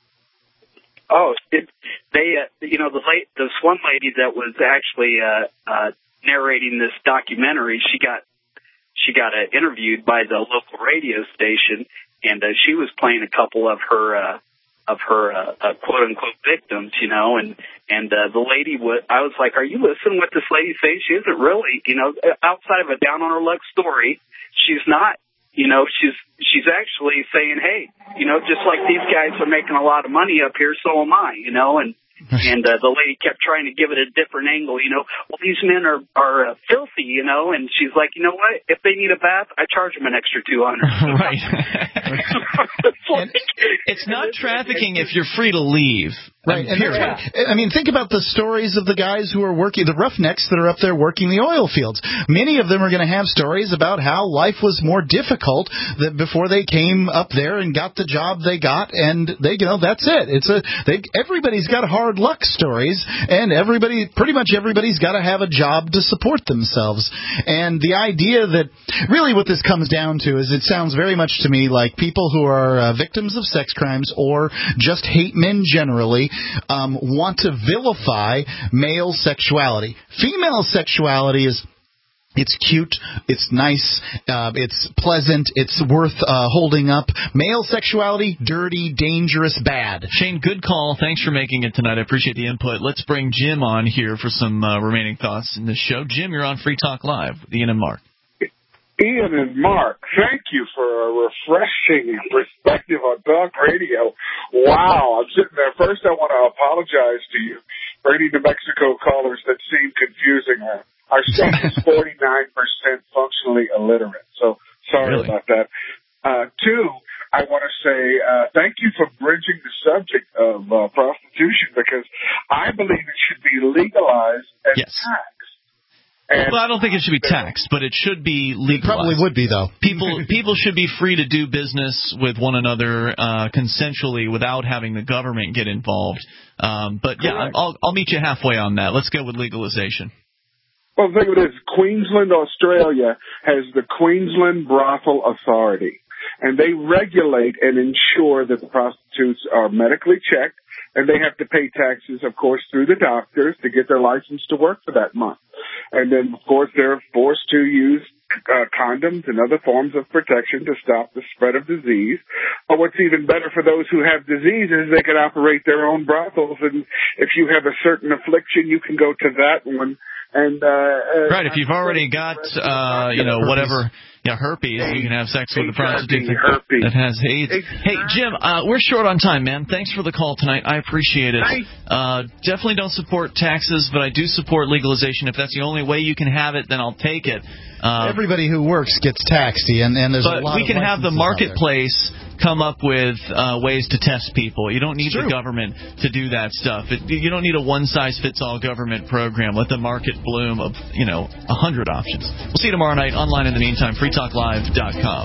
[SPEAKER 5] Oh, it, they, uh, you know, the late, this one lady that was actually uh, uh, narrating this documentary, she got she got uh, interviewed by the local radio station, and uh, she was playing a couple of her uh, of her uh, uh, quote unquote victims, you know, and and uh, the lady was, I was like, are you listening what this lady's saying? She isn't really, you know, outside of a down on her luck story, she's not you know, she's she's actually saying, hey, you know, just like these guys are making a lot of money up here, so am I, you know, and and uh, the lady kept trying to give it a different angle, you know. Well, these men are are uh, filthy, you know, and she's like, you know what? If they need a bath, I charge them an extra two hundred.
[SPEAKER 2] Right.
[SPEAKER 5] It's, like,
[SPEAKER 2] it's not trafficking if you're free to leave.
[SPEAKER 4] Right. And
[SPEAKER 2] period.
[SPEAKER 4] I mean, think about the stories of the guys who are working, the roughnecks that are up there working the oil fields. Many of them are going to have stories about how life was more difficult that before they came up there and got the job they got, and they, you know, that's it. It's a they. Everybody's got hard luck stories, and everybody, pretty much everybody's got to have a job to support themselves. And the idea that really what this comes down to is, it sounds very much to me like people who are uh, victims of sex crimes or just hate men generally Um, want to vilify male sexuality. Female sexuality is, it's cute, it's nice, uh, it's pleasant, it's worth uh, holding up. Male sexuality, dirty, dangerous, bad.
[SPEAKER 2] Shane, good call. Thanks for making it tonight. I appreciate the input. Let's bring Jim on here for some uh, remaining thoughts in this show. Jim, you're on Free Talk Live with Ian and Mark.
[SPEAKER 6] Ian and Mark, thank you for a refreshing perspective on talk radio. Wow, I'm sitting there. First, I want to apologize to you for any New Mexico callers that seem confusing. Our state is forty-nine percent functionally illiterate, so sorry
[SPEAKER 2] really?
[SPEAKER 6] about that. Uh, two, I want to say uh, thank you for bridging the subject of uh, prostitution, because I believe it should be legalized as
[SPEAKER 2] yes.
[SPEAKER 6] tax.
[SPEAKER 2] And well, I don't think it should be taxed, but it should be legalized.
[SPEAKER 4] It probably would be, though.
[SPEAKER 2] People people should be free to do business with one another uh, consensually without having the government get involved. Um, but, yeah,
[SPEAKER 6] Correct.
[SPEAKER 2] I'll, I'll meet you halfway on that. Let's go with legalization.
[SPEAKER 6] Well, the thing of it is, Queensland, Australia, has the Queensland Brothel Authority, and they regulate and ensure that the prostitutes are medically checked, and they have to pay taxes, of course, through the doctors to get their license to work for that month. And then, of course, they're forced to use uh, condoms and other forms of protection to stop the spread of disease. But what's even better for those who have diseases, they can operate their own brothels. And if you have a certain affliction, you can go to that one. And uh,
[SPEAKER 2] right, if you've already got, uh, you know, whatever, yeah, herpes, you can have sex with a prostitute that, that has AIDS. Hey, Jim, uh, we're short on time, man. Thanks for the call tonight. I appreciate it. Uh, definitely don't support taxes, but I do support legalization. If that's the only way you can have it, then I'll take it. Uh,
[SPEAKER 4] Everybody who works gets taxed, and, and there's a lot of
[SPEAKER 2] But we can have the marketplace come up with uh, ways to test people. You don't need the government to do that stuff. It, you don't need a one-size-fits-all government program. Let the market bloom of, you know, a hundred options. We'll see you tomorrow night online in the meantime, free talk live dot com.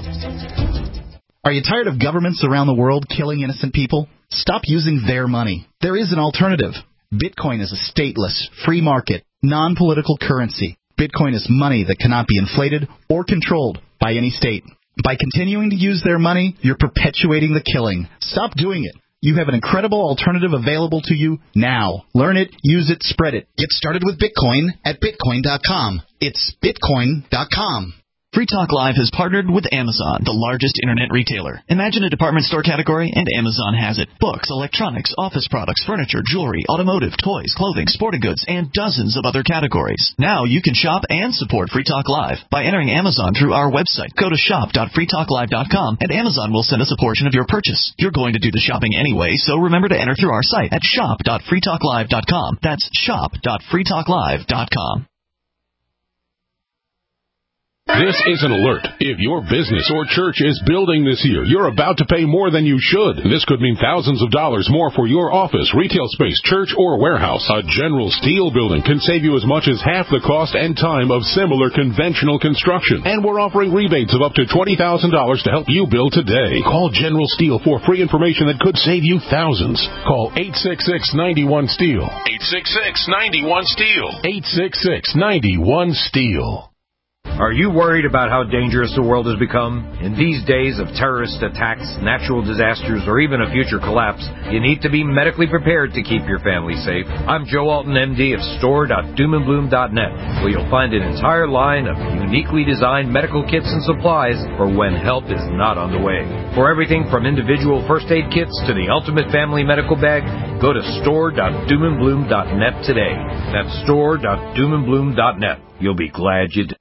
[SPEAKER 4] Are you tired of governments around the world killing innocent people? Stop using their money. There is an alternative. Bitcoin is a stateless, free market, non-political currency. Bitcoin is money that cannot be inflated or controlled by any state. By continuing to use their money, you're perpetuating the killing. Stop doing it. You have an incredible alternative available to you now. Learn it, use it, spread it. Get started with Bitcoin at bitcoin dot com. It's bitcoin dot com.
[SPEAKER 2] Free Talk Live has partnered with Amazon, the largest internet retailer. Imagine a department store category, and Amazon has it. Books, electronics, office products, furniture, jewelry, automotive, toys, clothing, sporting goods, and dozens of other categories. Now you can shop and support Free Talk Live by entering Amazon through our website. Go to shop dot free talk live dot com, and Amazon will send us a portion of your purchase. You're going to do the shopping anyway, so remember to enter through our site at shop dot free talk live dot com. That's shop dot free talk live dot com.
[SPEAKER 9] This is an alert. If your business or church is building this year, you're about to pay more than you should. This could mean thousands of dollars more for your office, retail space, church, or warehouse. A General Steel building can save you as much as half the cost and time of similar conventional construction. And we're offering rebates of up to twenty thousand dollars to help you build today. Call General Steel for free information that could save you thousands. Call eight six six, nine one, STEEL. eight six six, nine one, STEEL. eight six six, nine one, STEEL.
[SPEAKER 10] Are you worried about how dangerous the world has become? In these days of terrorist attacks, natural disasters, or even a future collapse, you need to be medically prepared to keep your family safe. I'm Joe Alton, M D of store dot doom and bloom dot net, where you'll find an entire line of uniquely designed medical kits and supplies for when help is not on the way. For everything from individual first aid kits to the ultimate family medical bag, go to store dot doom and bloom dot net today. That's store dot doom and bloom dot net. You'll be glad you did.